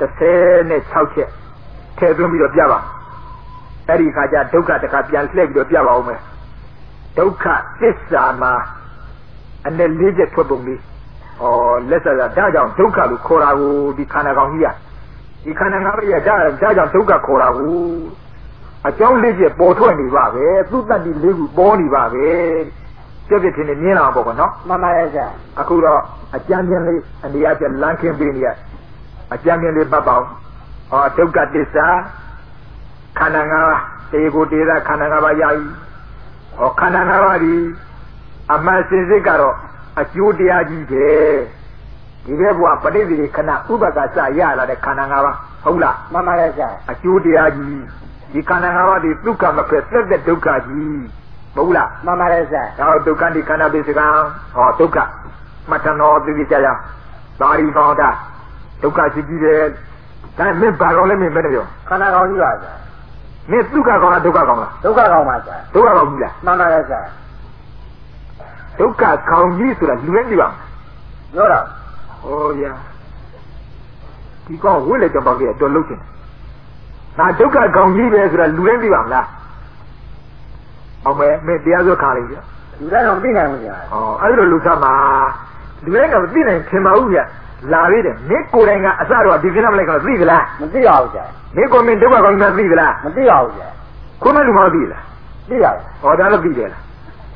36ချက်ထည့်သွင်းပြီးတော့ပြပါအဲ့ဒီခါကျဒုက္ခတခါပြန်လှည့်ပြီးတော့ပြပါဦးမယ်ဒုက္ခသစ္စာမှာအနည်း4ချက်ထွက်ပုံလေးလက်ဆက်ဒါကြောင့်ဒုက္ခလို့ခေါ်တာကိုဒီခန္ဓာကောင်ကြီးကဒီခန္ဓာငါးပါးရဒါကြောင့်ဒုက္ခခေါ်တာကိုအကြောင်း4ချက်ပေါ်ထွက်နေပါပဲသူ့တတ္တိ4ခုပေါ်နေပါပဲပြည့်ပြည့်ချင်းမြင်လာပါဘောနော်
မှန်ပါရဲ့ဆရာ
အခုတော့အကျမ်းပြန်လေးအနေအချင်းလမ်းခင်းပေးနေရအကျမ်းပြန်လေးပတ်ပါအောင်ဒုက္ခသစ္စာခန္ဓာငါးပါးတေကိုတေသာခန္ဓာငါးပါးရပြီခန္ဓာငါးပါးဒီအမှန်စင်စစ်ကတော့အကျိုးတရားကြီးပဲဒီဘက်ဘုရားပဋိသေခဏဥပက္ခစရလာတဲ့ခန္ဓာငါးပါးဟုတ်လား
မှန်ပါရဲ့ဆရာ
အကျိုးတရားကြီးဒီခန္ဓာငါးပါးဒီဒုက္ခမဖြစ်သက်တဲ့ဒုက္ခကြီးမဟုတ်လား
မှန်ပါရဲ့ဆရာ
ဒုက္ခဒီခန္ဓာပိစကံဒုက္ခမတ္တနောတိတိကျကျသာရိသောတာဒုက္ခရှိကြီးတယ်ဒါမင်းဘာကောင်းလဲမင်းမနဲ့ပြော
ခန္ဓာကောင်းကြီးပါဆရာ
မင်းဒုက္ခကောင်းလားဒုက္ခကောင်းလား
ဒုက္ခကောင်းပါဆရာ
ဒုက္ခကောင်းကြီးလား
မှန်ပါရဲ့ဆရာ
ဒုက္ခကောင်းကြီးဆိုတာလူရင်းကြည့်ပါ
ပြောတာ
ဗျာဒီကောင်ဝိလေကြောင့်ပါကြတော်လုံးချင်ဒါဒုက္ခကောင်းကြီးပဲဆိုတာလူရင်းကြည့်ပါမလားအောင်မဲမင်းတရားစွဲခါလိုက်ဗျာ
လူတိုင်းတော့မသိနိုင်ဘူးဗျာ
အဲ့လိုလူစားမှာလူတိုင်းကမသိနိုင်ခင်ပါဘူးဗျာလာသေးတယ်မင်းကိုယ်တိုင်ကအစတော့ဒီကိစ္စမလိုက်ကတော့သိသလား
မသိပါဘူးဗျာ
မင်းကိုမင်းဒုက္ခကောင်းကြီးမသိသလား
မသိပါဘူးဗျာ
ကိုမလူမသိလား
သိပါဘူး
ဒါလည်းသိတယ်လား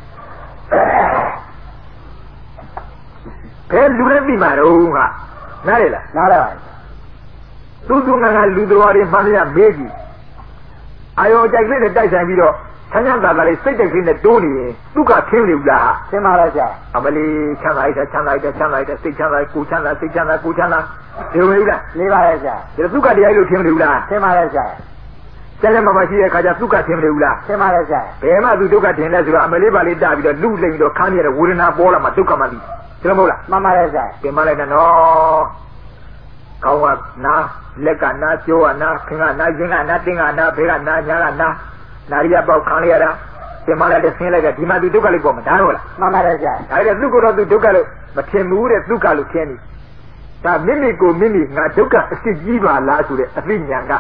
ဘယ်လူနဲ့သိမှာတော့ကနားလေလား
နားလေပါ
သူငါလူတော်တွေမှန်ရမေးကြည့်အာယောကြိုက်လေးနဲ့တိုက်ဆိုင်ပြီးတော့ဆန်းဆန်းသာသာလေးစိတ်တက်ကလေးနဲ့တိုးနေရင်ဒုက္ခထင်းနေဘူးလား
ထင်းပါလားဆရာ
အမလီချမ်းသာလိုက်တဲ့စိတ်ချမ်းသာကိုချမ်းသာစိတ်ချမ်းသာဒီလိုမျိုးလား
နေပါရဲ့ဆရာ
ဒီဒုက္ခတရားလို့ထင်းနေဘူးလား
ထင်းပါရဲ့ဆရာ
ကျန်တဲ့မှာမရှိတဲ့ခါကျဒုက္ခထင်းနေဘူးလား
ထင်းပါရဲ့ဆရာ
ဘယ်မှသူဒုက္ခထင်းလဲဆိုတော့အမလေးပါလေးတာပြီးတော့လူလိမ့်ပြီးတော့ခမ်းရတဲ့ဝေဒနာပေါ်လာမှဒုက္ခမှသိတယ်မဟုတ်လား
မှန်ပါရဲ့ဆရာ
ပြင်မလိုက်နဲ့နော်ကောင်းကနာလက်ကနာကျိုးကနာခင်ကနာရင်ကနာတင်းကနာဘေးကနာညာကနာနာရီပေါက်ခံရတာပြင်မလိုက်တဲ့ဆင်းလိုက်တဲ့ဒီမှာသူဒုက္ခလေးပေါ်မှာဒါဟုတ်လား
မှန်ပါရဲ့ဆရာ
ဒါကြတဲ့သူကတော့သူဒုက္ခလို့မထင်ဘူးတဲ့ဒုက္ခလို့ထင်နေဒါမိမိကိုမိမိငါဒုက္ခအစ်စ်ကြီးပါလားဆိုတဲ့အသိဉာဏ်က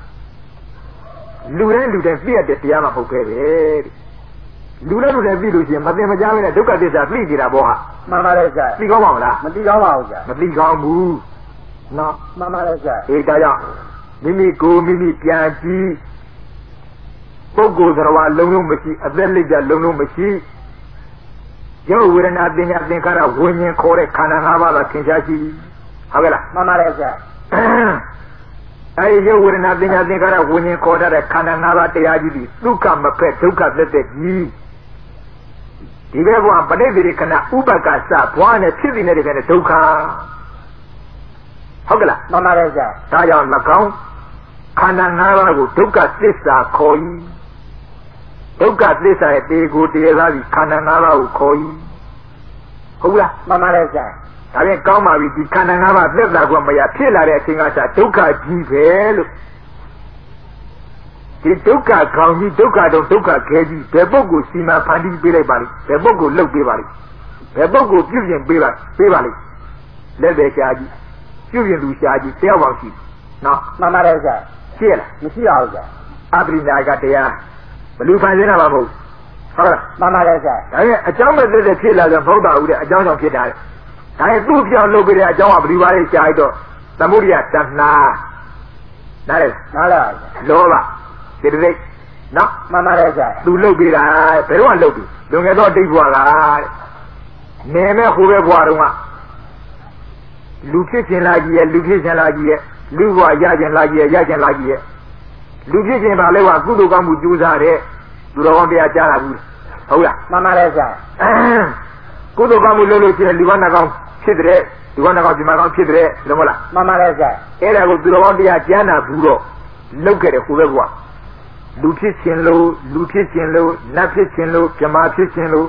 လူတိုင်းသိရတဲ့တရားမှမဟုတ်ခဲ့ပဲလူလည်းသိလို့ရှိရင်မသိမကြားပဲနဲ့ဒုက္ခသစ္စာသိကြတာပေါ့ဟာ
မှန်ပါရဲ့ဆရာ
သိကောင်းပါမလား
မသိကောင်းပါဘူးဆရာ
မသိကောင်းဘူးနော်
မှန်ပါရဲ့ဆရာ
ဒါကြောင့်မိမိကိုမိမိပြန်ကြည့်ပုဂ္ဂိုလ်သရဝလုံးလုံးမရှိအသက်လက်ကြလုံးလုံးမရှိရုပ်ဝေဒနာတင်ညာသင်္ခါရဝิญဉ်ခေါ်တဲ့ခန္ဓာ၅ပါးသာသင်ရှားရှိဟုတ်ကဲ့လား
မှန်ပါတယ်ဆရာ
အဲဒီရုပ်ဝေဒနာတင်ညာသင်္ခါရဝิญဉ်ခေါ်တဲ့ခန္ဓာ၅ပါးတရားကြီးဒီဒုက္ခမဖက်ဒုက္ခသက်သက်ကြီးဒီဘက်ဘဝပဋိသေခဏဥပက္ခစဘွားနဲ့ဖြစ်နေတဲ့တဲ့ဒုက္ခဟုတ်ကဲ့လား
မှန်ပါတယ်ဆရာ
ဒါကြောင့်၎င်းခန္ဓာ၅ပါးကိုဒုက္ခသစ္စာခေါ်၏ဒုက္ခသစ္စာရဲ့တေကိုတရားသားပြီးခန္ဓာ၅ပါးကိုခေါ်၏ဟုတ်လား
မှန်ပါတယ်ဆရာ
ဒါပြန်ကောင်းပါပြီဒီခန္ဓာ၅ပါးသက်သာကွာမရဖြစ်လာတဲ့အချိန်ကစဒုက္ခကြီးပဲလို့ဒီဒုက္ခခေါင်းကြီးဒုက္ခတော့ဒုက္ခခဲကြီးဘယ်ပုဂ္ဂိုလ်စီမံဖန်တီးပေးလိုက်ပါလိမ့်ဘယ်ပုဂ္ဂိုလ်လုပ်ပေးပါလိမ့်ဘယ်ပုဂ္ဂိုလ်ပြုပြင်ပေးပါလိမ့်လက်သေးရှားကြီးပြုပြင်သူရှားကြီးတယောက်ပေါင်းရှိနော်
မှန်ပါတယ်ဆရာ
ရှိရလား
မရှိပါဘူးဆရာ
အပရိနာကတရားဘလူဖန်ဆင်းတာမဟုတ်ဟုတ်လား
မှန်ပါတယ်ဆရာ
ဒါရဲ့အကြောင်းမဲ့သက်ဖြစ်လာဆိုမဟုတ်ပါဘူးတဲ့အကြောင်းကြောင့်ဖြစ်တာလေဒါရဲ့သူ့ပြောင်းလုပ်ပေးတဲ့အကြောင်းကဘလူပါလေးရှားတော့သမုဒိယတဏှာနားလေလောဘစေတသိက်နော်
မှန်ပါတယ်ဆရာ
သူလုပ်ပေးတာဘယ်တော့လုပ်ပြီလွန်ခဲ့တော့ဒိဋ္ဌဘွားကတဲ့နေမဲ့ဟိုဘက်ဘွားတုန်းကလူဖြစ်ခြင်းလာကြီးရဲ့လူဖြစ်ခြင်းလာကြီးရဲ့လူဘွားရခြင်းလာကြီးရဲ့ရခြင်းလာကြီးရဲ့လူဖြစ်ခြင်းပါလဲကကုသိုလ်ကောင်းမှုကြိုးစားတဲ့သူတော်ကောင်းတရားကြားလာဘူးဟုတ်လား
မှန်ပါတယ်ဆရာ
ကုသိုလ်ကောင်းမှုလုပ်လို့ရှိရင်လူကနာကောင်းဖြစ်တဲ့လူကနာကောင်းဒီမှာကောင်းဖြစ်တဲ့လို့မဟုတ်လား
မှန်ပါတယ်ဆရာ
အဲ့ဒါကိုသူတော်ကောင်းတရားကြားနာဘူးတော့လုပ်ခဲ့တယ်ဟိုဘက်ဘွားလူဖြစ်ခြင်းလို့နတ်ဖြစ်ခြင်းလို့ဗြဟ္မာဖြစ်ခြင်းလို့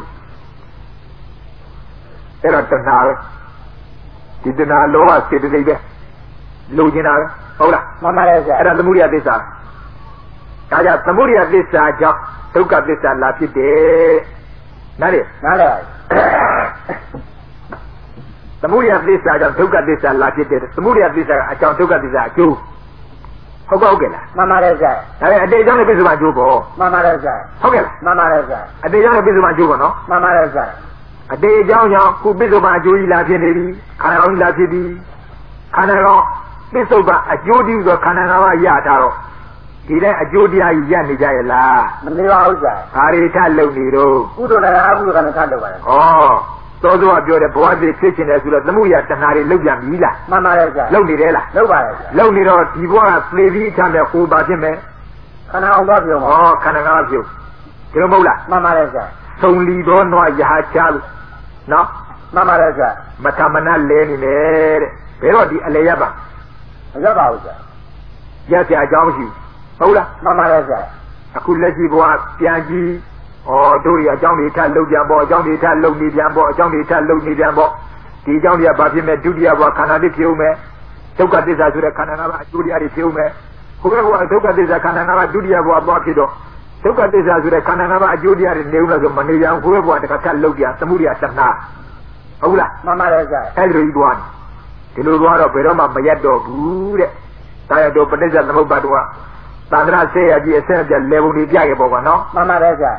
အဲ့တော့တဏှာပဲဒီတဏှာလောဘစေတသိက်ပဲလိုချင်တာပဲဟုတ်လား
မှန်ပါတယ်ဆရာ
အဲ့ဒါသမုဒိယသစ္စာဒါကြောင့်သမုဒိယသစ္စာကြောင့်ဒုက္ခသစ္စာလာဖြစ်တယ်နားလေ
နားလေ
သမုဒယသစ္စာကြောင့်ဒုက္ခသစ္စာလာဖြစ်တယ်သမုဒယသစ္စာအကြောင်းဒုက္ခသစ္စာအကျိုးဟုတ်ကဲ့လား
မှန်ပါတယ်ဆရာ
ဒါပေမဲ့အတေအကြောင်းနဲ့ပြစ္ဆုတ်အကျိုးပေါ့
မှန်ပါတယ်ဆရာ
ဟုတ်ကဲ့လား
မှန်ပါတယ်ဆရာ
အတေအကြောင်းနဲ့ပြစ္ဆုတ်အကျိုးပေါ့နော်
မှန်ပါတယ်ဆရာ
အတေအကြောင်းကြောင့်ခုပြစ္ဆုတ်အကျိုးကြီးလာဖြစ်နေပြီခန္ဓာကောင်းကြီးလာဖြစ်ပြီခန္ဓာကောင်းပြစ္ဆုတ်အကျိုးတည်းဆိုခန္ဓာကောင်းကရတာတော့ဒီတဲ့အကျိုးတရားကြီးရနေကြရဲ့လား
မနေပါဘူးဆရာ
ဘာတွေထလုံနေတော့
ကုသိုလ်နဲ့အကုသိုလ်ကနဲ့ထလုံပါတယ်
သောကပြောတယ်ဘဝသိဖြစ်ခြင်းတယ်ဆိုတော့သမှုရတဏှာတွေလုတ်ပြန်ပြီလား
မှန်ပါတယ်ဆရာ
လုတ်နေတယ်လား
လုတ်ပါတယ်ဆရာ
လုတ်နေတော့ဒီဘဝကသေပြီးအချမ်းပဲဟိုပါဖြစ်မယ်
ခန္ဓာအောင်သွားပြုံးပါ
ခန္ဓာကပြုံးဒီလိုမဟုတ်လား
မှန်ပါတယ်ဆရာ
သုံးလီတော်နွားရဟာချလို့နော်
မှန်ပါတယ်ဆရာ
မထမနလဲနေတယ်တဲ့ဘယ်တော့ဒီအလေရပါ
မရပါဘူးဆရာ
ရစရာအကြောင်းမရှိဟုတ်လား
မှန်ပါတယ်ဆရာ
အခုလက်ရှိဘဝပြန်ကြည့်တို့ရအကြောင်းတွေထပ်လုပ်ပြန်ပေါ့အကြောင်းတွေထပ်လုပ်နေပြန်ပေါ့အကြောင်းတွေထပ်လုပ်နေပြန်ပေါ့ဒီအကြောင်းတွေကဘာဖြစ်မဲ့ဒုတိယဘဝခန္ဓာတွေဖြစ်ဦးမယ်ဒုက္ခသစ္စာဆိုတဲ့ခန္ဓာ၅ပါးအကျိုးတရားတွေဖြစ်ဦးမယ်ခုဘက်ကဒုက္ခသစ္စာခန္ဓာ၅ပါးဒုတိယဘဝသွားဖြစ်တော့ဒုက္ခသစ္စာဆိုတဲ့ခန္ဓာ၅ပါးအကျိုးတရားတွေနေဦးလားဆိုမနေကြဘူးခုဘက်ကတခါထပ်လုပ်ပြန်သမှုရိယတဏှာဟုတ်လား
မှန်ပါတယ်ဆရာ
အဲ့ဒီလိုကြီးသွားဒီလိုသွားတော့ဘယ်တော့မှမရက်တော့ဘူးတဲ့တာရတော်ပဋိစ္စသမုပ္ပါဒ်ကသန္တရဆေးရကြီးအဆက်အပြတ်လေပုံတွေပြခဲ့ပေါ့ကွာနော်
မှန်ပါတယ်ဆရာ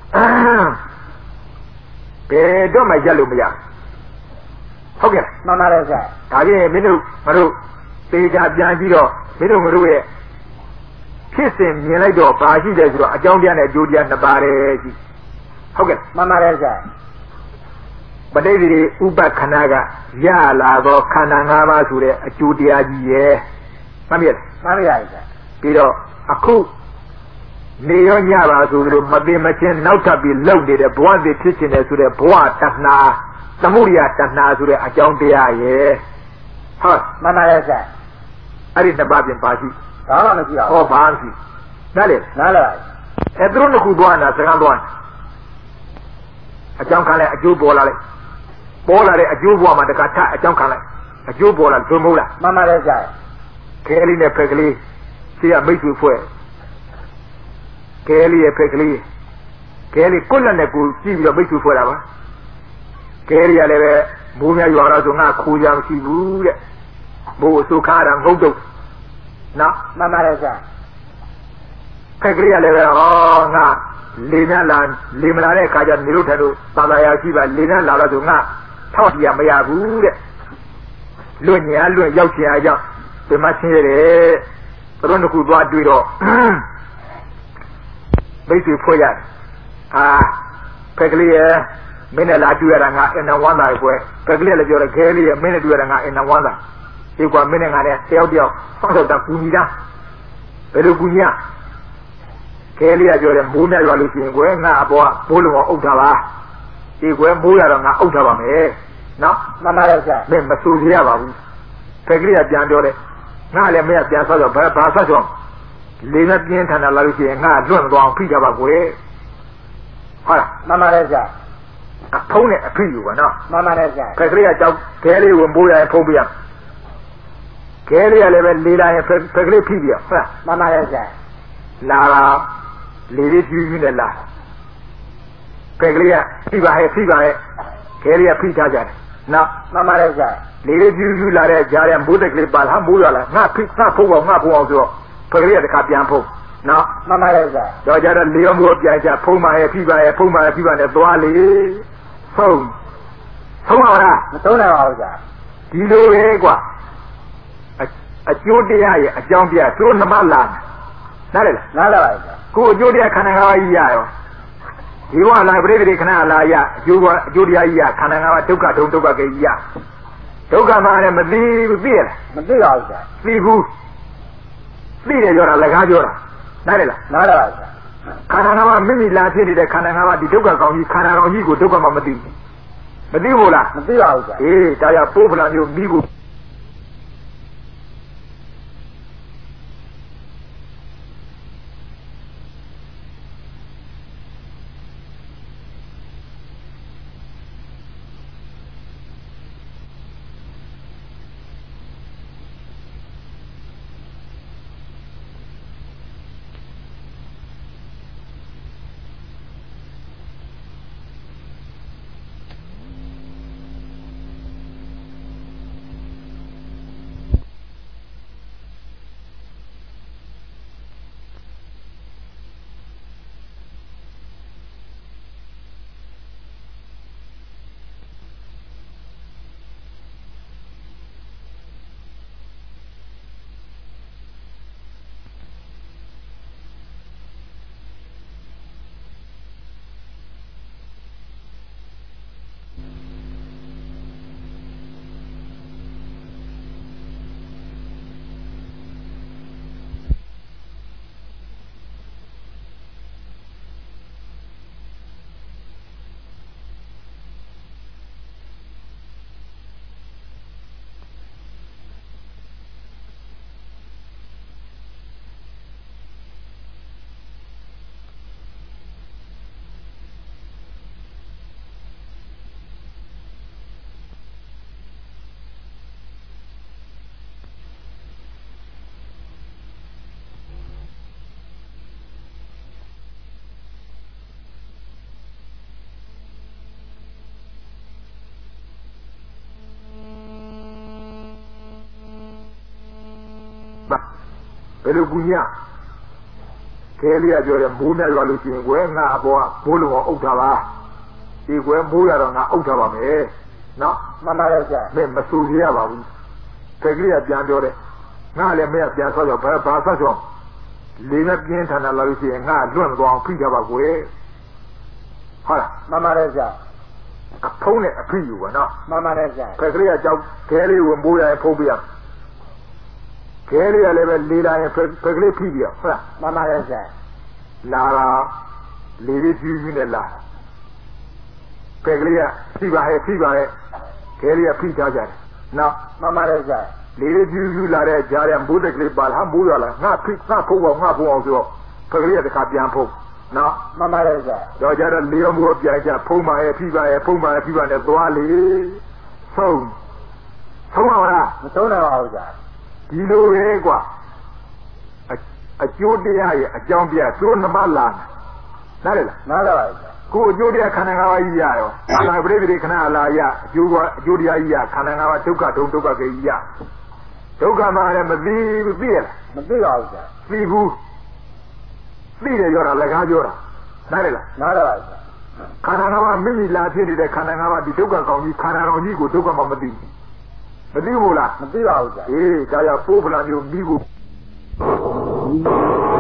ဘယ်တော့မှရက်လို့မရဟုတ်ကဲ့
မှန်ပါတယ်ဆရာ
ဒါဖြင့်မင်းတို့ငါတို့သေချာပြန်ပြီးတော့မင်းတို့ငါတို့ရဲ့ဖြစ်စဉ်မြင်လိုက်တော့ဘာရှိတယ်ဆိုတော့အကြောင်းတရားနဲ့အကျိုးတရားနှစ်ပါးတည်းရှိဟုတ်ကဲ့
မှန်ပါတယ်ဆရာ
ပဋိသန္ဓေဥပခန္ဓာကရလာတော့ခန္ဓာ၅ပါးဆိုတဲ့အကျိုးတရားကြီးရဲ့မှန်ပြီလား
မှန်ပါရဲ့ဆရာ
ပြီးတော့အခုနေရောညပါဆိုလို့မသိမချင်းနောက်ထပ်ပြီးလှုပ်နေတဲ့ဘဝသိဖြစ်ခြင်းနဲ့ဆိုတဲ့ဘဝတဏှာသမုဒိယတဏှာဆိုတဲ့အကြောင်းတရားရဲ့ဟုတ်
မှန်ပါရဲ့ဆရာ
အဲ့ဒီနှစ်ပါးပြင်ပါရှိ
ဘာမှမရှိအောင်
ဟောဘာမရှိနားလေ
နားလေ
အဲ့သူတို့နှစ်ခုသွားနေတာစကားသွားအကြောင်းခံလိုက်အကျိုးပေါ်လာလိုက်ပေါ်လာတဲ့အကျိုးဘဝမှာတခါထအကြောင်းခံလိုက်အကျိုးပေါ်လာသို့မဟုတ်လား
မှန်ပါရဲ့ဆရာ
ခဲလေးနဲ့ဖက်ကလေးရှိရမိတ်ဆွေဖွဲ့ခဲလေးရဲ့ဖက်ကလေးခဲလေးကိုလက်နဲ့ကိုကြည့်ပြီးတော့မိတ်ဆွေဖွဲ့တာပါခဲလေးရလည်းပဲမိုးများရွာတော့ဆိုငါခိုးကြမရှိဘူးတဲ့ဘိုးအစုခါတာငုတ်တော့နော်
မှန်ပါရဲ့ဆရာ
ဖက်ကလေးရလည်းပဲငါလေများလာလေမလာတဲ့အခါကျနေလို့ထလို့သာသာရရှိပါလေများလာတော့ဆိုငါထောက်ပြမရဘူးတဲ့လွတ်ညာလွတ်ရောက်ချင်အားကြောင့်ဒီမှာရှင်းရတယ်သူတို့ကသွားတွေ့တော့မိတ်ဆွေဖွဲ့ရတယ်ဖက်ကလေးရဲ့မင်းနဲ့လာတွေ့ရတာငါအင်နဝမ်းသာကွယ်ဖက်ကလေးလည်းပြောတယ်ခဲလေးရဲ့မင်းနဲ့တွေ့ရတာငါအင်နဝမ်းသာဒီကွာမင်းနဲ့ငါနဲ့တယောက်တယောက်ဆောက်တော့တာကူညီတာဘယ်လိုကူညီရခဲလေးကပြောတယ်မိုးမြရွာလို့ရှိရင်ကွယ်ငါအပေါ်ကမိုးလုံးအောင်အုပ်ထားပါဒီကွယ်မိုးရတော့ငါအုပ်ထားပါမယ်နော်
မှန်ပါရဲ့ဆရာ
မင်းမဆူကြရပါဘူးဖက်ကလေးကပြန်ပြောတယ်ငါလည်းမင်းပြန်ဆောက်တော့ဘာဆောက်တော့လေနဲ့ပြင်းထန်တာလာလို့ရှိရင်ငါလွန့်သွားအောင်ဖိကြပါကွယ်ဟုတ်လား
မှန်ပါရဲ့ဆရာ
ဖုံးနဲ့အဖိယူပါနော်
မှန်ပါရဲ့ဆရာ
ဖက်ကလေးကကြောက်ခဲလေးဝင်ပိုးရရင်ဖုံးပြရခဲလေးကလည်းပဲလေလာရင်ဖက်ကလေးဖိပြရဟုတ်လား
မှန်ပါရဲ့ဆရာ
လာတာလေလေးပြူးပြူးနဲ့လာဖက်ကလေးကဖိပါရဲ့ဖိပါရဲ့ခဲလေးကဖိထားကြတယ်နော်
မှန်ပါရဲ့ဆရာ
လေလေးပြူးပြူးလာတဲ့ကြားရမိုးတက်ကလေးပါလားမိုးရလားငါဖိငါဖုံးအောင်ငါဖုံးအောင်ဆိုတော့ဖက်ကလေးကတခါပြန်ဖုံးနော်
မှန်ပါရဲ့ဆရာ
တော့ကြတော့လေရောမိုးပြန်ချဖုံးပါရဲ့ဖိပါရဲ့ဖုံးပါရဲ့ဖိပါနဲ့သွားလေဖုံးပါလား
မသုံးနိုင်ပါဘူးဆရာ
ဒီလိုပဲကွာအကျိုးတရားရဲ့အကြောင်းတရားသူတို့နှမလာနားလေလား
နားလေပါဆရာ
ကိုအကျိုးတရားခန္ဓာ၅ပါးကြီးရရောဒီဘဝလာပရိသေခဏလာရအကျိုးတရားကြီးရခန္ဓာ၅ပါးဒုက္ခဒုက္ခကိကြီးရဒုက္ခမှာလည်းမသိဘူးသိရလား
မသိပါဘူးဆရာ
သိဘူးသိတယ်ပြောတာလက်ကားပြောတာနားလေလား
နားလေပါဆရာ
ခန္ဓာ၅ပါးမိမိလာဖြစ်နေတဲ့ခန္ဓာ၅ပါးဒီဒုက္ခကောင်ကြီးခန္ဓာကောင်ကြီးကိုဒုက္ခမှမသိဘူးမသိဘူးလား
မသိပါဘူးဆရာ
အေးဒါရပိုးဖလာမျိုးမိကိုဘယ်လိုကူညခဲလေးကပြောတယ်မိုးနဲ့ရွာလို့ရှိရင်ကွယ်ငါအပေါ်ကမိုးလုံးအောင်အုပ်ထားပါဒီကွယ်မိုးရတော့ငါအုပ်ထားပါမယ်နော်
မှန်ပါရဲ့ဆရာ
မင်းမဆူရပါဘူးခဲကလေးကပြန်ပြောတယ်ငါလည်းမင်းကပြန်ဆော့တော့ဘာဆော့ဆော့လေးနဲ့ပြင်းထန်တာလာလို့ရှိရင်ငါလွန့်သွားအောင်ဖိကြပါကွယ်ဟုတ်လား
မှန်ပါရဲ့ဆရာ
အဖုံးနဲ့အဖိယူပါနော်
မှန်ပါရဲ့ဆရာ
ခဲကလေးကကြောက်ခဲလေးကိုမိုးရရင်ဖုံးပြရခဲလေးကလည်းပဲလေးလာရင်ဖက်ကလေးဖိပြဟုတ်လား
မှန်ပါရဲ့ဆရာ
လာတာလေးလေးပြူးပြူးနဲ့လာဖက်ကလေးကဖိပါရဲ့ဖိပါရဲ့ခဲလေးကဖိထားကြတယ်နော်
မှန်ပါရဲ့ဆရာ
လေးလေးပြူးပြူးလာတဲ့ကြားတဲ့မိုးတက်ကလေးပါလာမိုးရလာငါဖိငါဖုံးအောင်ငါဖုံးအောင်ဆိုတော့ဖက်ကလေးကတခါပြန်ဖုံးနော်
မှန်ပါရဲ့ဆရာ
တော့ကြတော့လေးမိုးပြန်ကြဖုံးပါရဲ့ဖိပါရဲ့ဖုံးပါရဲ့ဖိပါနဲ့သွားလေဆုံးပါလား
မဆုံးနိုင်ပါဘူးဆရာ
ဒီလိုပဲကွာအကျိုးတရားရဲ့အကြောင်းတရားသူတို့နှမလာနားလေလား
နားပါပါဆရာ
ကိုအကျိုးတရားခန္ဓာ၅ပါးကြီးရရောခန္ဓာပရိသေခဏလာရအကျိုးတရားကြီးရခန္ဓာ၅ပါးဒုက္ခဒုက္ခကြီးရဒုက္ခမှာလည်းမသိဘူးသိရလား
မသိပါဘူးဆရာ
သိဘူးသိတယ်ပြောတာလက်ကားပြောတာနားလေလား
နားပါပါဆရာ
ခန္ဓာ၅ပါးမိမိလာဖြစ်နေတဲ့ခန္ဓာ၅ပါးဒီဒုက္ခကောင်ကြီးခန္ဓာကောင်ကြီးကိုဒုက္ခမှမသိဘူးမသိဘူးလား
မသိပါဘူးဆရာ
ဒါရပိုးပလာမျိုးမိကို